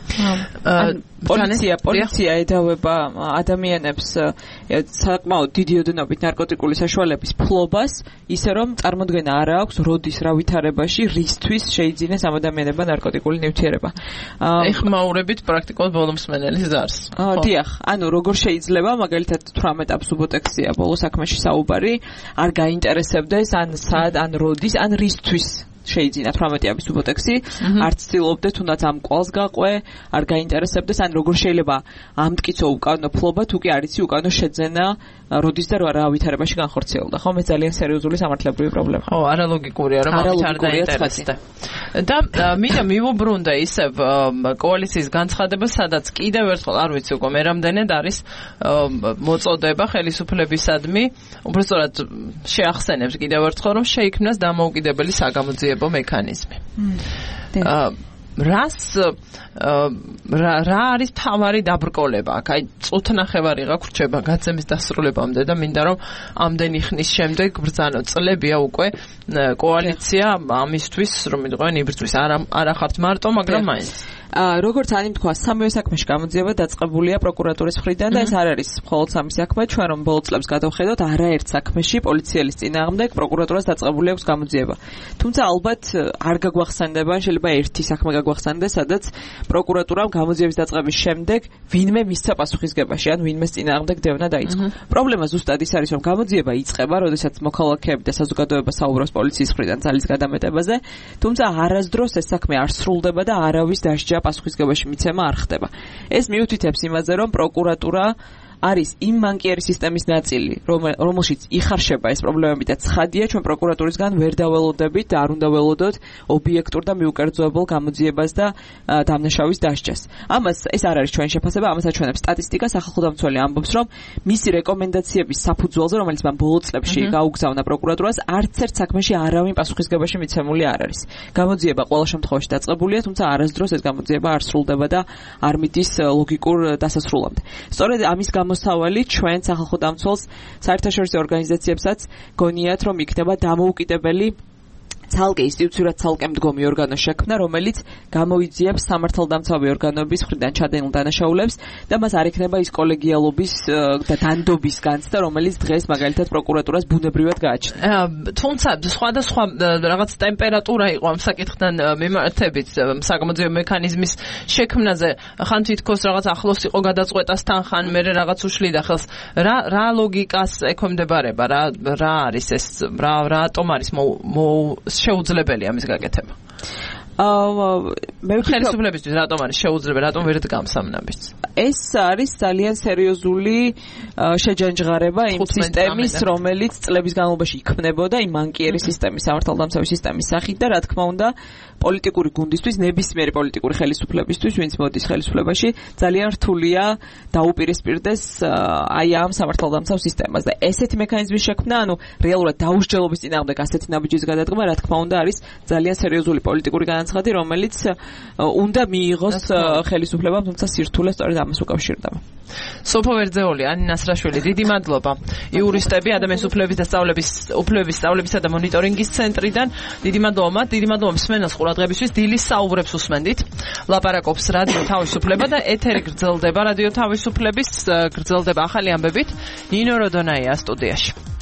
პოლიცია ედავება ადამიანებს საკმაოდ დიდი ოდენობით ნარკოტიკული საშუალების ფლობას, ისე რომ წარმოდგენა არ აქვს, როდის რა ვითარებაში, რისთვის შეიძინეს ამ ადამიანებმა ნარკოტიკული ნივთიერება. ეხმაურებით პრაქტიკულად ბოლომსმენელის ზარს. დიახ, ანუ როგორ შეიძლება, მაგალითად 18 აბსუბოტექსია ბოლო საქმეში საუბარი, არ გაინტერესებდეს ან სად, ან როდის, ან რისთვის შეიძინა 18 აბსუბოტექსი, არ ცდილობდე თუნდაც ამ კვალს გაყვე, არ გაინტერესებდეს, ან როგორ შეიძლება ამტკიცო უკანონო ფლობა, თუ კი არ იცი უკანონო შეძენა, როდის და რა ვითარებაში განხორციელდა. ხო, მე ძალიან სერიოზული სამართლებრივი პრობლემა. ხო, არალოგიკურია, რომ ამით არ დაინტერესდა. და მინდა მივუბრუნდე ისევ კოალიციის განცხადება, სადაც კიდევ ერთხელ არ ვიცი უკვე მე რამდენად არის მოწოდება ხელისუფლებისადმი, უბრალოდ შეახსენებს კიდევ ერთხელ, რომ შეიქმნას დამოუკიდებელი საგამოძიებო მექანიზმი. რა არის თავარი დაბრკოლება აქ? აი წუთნახევარი გაგვრჩება გაცემის დასრულებამდე და მინდა რომ ამდენი ხნის შემდეგ ბრძანო წლებია უკვე კოალიცია ამისთვის რომ იყვნენ იბრძვის არა ხართ მარტო, მაგრამ მაინც როგორც ani თქვა, სამივე საქმეში გამოძიება დაწყებულია პროკურატურის მხრიდან და ეს არ არის მხოლოდ სამი საქმე, ჩვენ რომ ბოლო წლებს გადავხედოთ, არაერთ საქმეში პოლიციელის წინააღმდეგ პროკურატურას დაწყებული აქვს გამოძიება. თუმცა ალბათ არ გაგვახსენდება, შეიძლება ერთი საქმე გაგვახსენდეს, სადაც პროკურატურამ გამოძიების დაწყების შემდეგ ვინმე მისცა პასუხისგებაში, ან ვინმეს წინააღმდეგ დევნა დაიწყო. პრობლემა ზუსტად ის არის, რომ გამოძიება იწყება, როდესაც მოქალაქეები და საზოგადოება საუბრობს პოლიციის მხრიდან ძალის გადამეტებაზე, თუმცა არასდროს ეს საქმე არ სრულდება და არავის დასჯა პასუხისგებაში მიცემა არ ხდება. ეს მიუთითებს იმაზე, რომ პროკურატურა არის იმ მანკიერი სისტემის ნაწილი, რომელშიც იხარშება ეს პრობლემები და ცხადია, ჩვენ პროკურატურისგან ვერ დაველოდებით და არ უნდა ველოდოთ ობიექტურ და მიუკერძოებულ გამოძიებას და დამნაშავის დასჯას. ამას ეს არ არის ჩვენი შეფასება, ამას აჩვენებს სტატისტიკა. სახალხო დამცველი ამბობს, რომ მისი რეკომენდაციების საფუძველზე, რომელიც მან ბოლო წლებში გაუგზავნა პროკურატურას, არც ერთ საქმეში არავინ პასუხისგებაში მიცემული არ არის. გამოძიება ყველა შემთხვევაში დაწყებულია, თუმცა არასდროს ეს გამოძიება არ სრულდება და არ მიდის ლოგიკურ დასასრულამდე. სწორედ ამის მოსავალი ჩვენ სახალხო დამცველს საერთაშორისო ორგანიზაციებსაც გონიათ რომ იქნება დამოუკიდებელი ცალკე ინსტიტუციურად ცალკე მდგომი ორგანო შექმნა, რომელიც გამოიძიებს სამართალდამცავი ორგანოების მხრიდან ჩადენილ დანაშაულებს და მას არ ექნება ის კოლეგიალობის და დანდობის განცდა, რომელიც დღეს მაგალითად პროკურატურას ბუნებრივად გააჩნია. თუმცა სხვადასხვა რაღაც ტემპერატურა იყო ამ საკითხთან მიმართებით საგამოძიებო მექანიზმის შექმნაზე. ხან თითქოს რაღაც ახლოს იყო გადაწყვეტასთან, ხან მერე რაღაც უშლიდა ხელს. რა ლოგიკას ექვემდებარება, რა არის ეს, რატომ არის შეუძლებელი ამის გაკეთება? მე ვფიქრობ ხელისუფლებისთვის რატომ არის შეუძლებელი, რატომ ვერ დგამს ამ ნაბიჯს? ეს არის ძალიან სერიოზული შეჯანჯღარება იმ სისტემის, რომელიც წლების განმავლობაში იქმნებოდა, იმ მანკიერი სისტემის, სამართალდამცავი სისტემის სახით და რა თქმა უნდა, პოლიტიკური გუნდისთვის, ნებისმიერი პოლიტიკური ხელისუფლებისთვის, ვინც მოდის ხელისუფლებაში, ძალიან რთულია დაუპირისპირდეს აი ამ სამართალდამცავ სისტემას და ესეთი მექანიზმის შექმნა, ანუ რეალურად დაუსჯელობის წინააღმდეგ ასეთი ნაბიჯის გადადგმა, რა თქმა უნდა, არის ძალიან სერიოზული პოლიტიკური განაცხადი, რომელიც უნდა მიიღოს ხელისუფლებამ, თუმცა სირთულე სწორედ ამას უკავშირდება. სოფო ვერძეული, ანი ნასრაშვილი, დიდი მადლობა. იურისტები, ადამიანის უფლებების სწავლებისა და მონიტორინგის ცენტრიდან, დიდი მადლობა მათ, დიდი მადლობა მსმენელს ყურადღებისთვის, დილის საუბრებს უსმენდით. ლაპარაკობს რადიო თავისუფლება და ეთერი გრძელდება რადიო თავისუფლების, გრძელდება ახალი ამბებით. ნინო როდონაია სტუდიაში.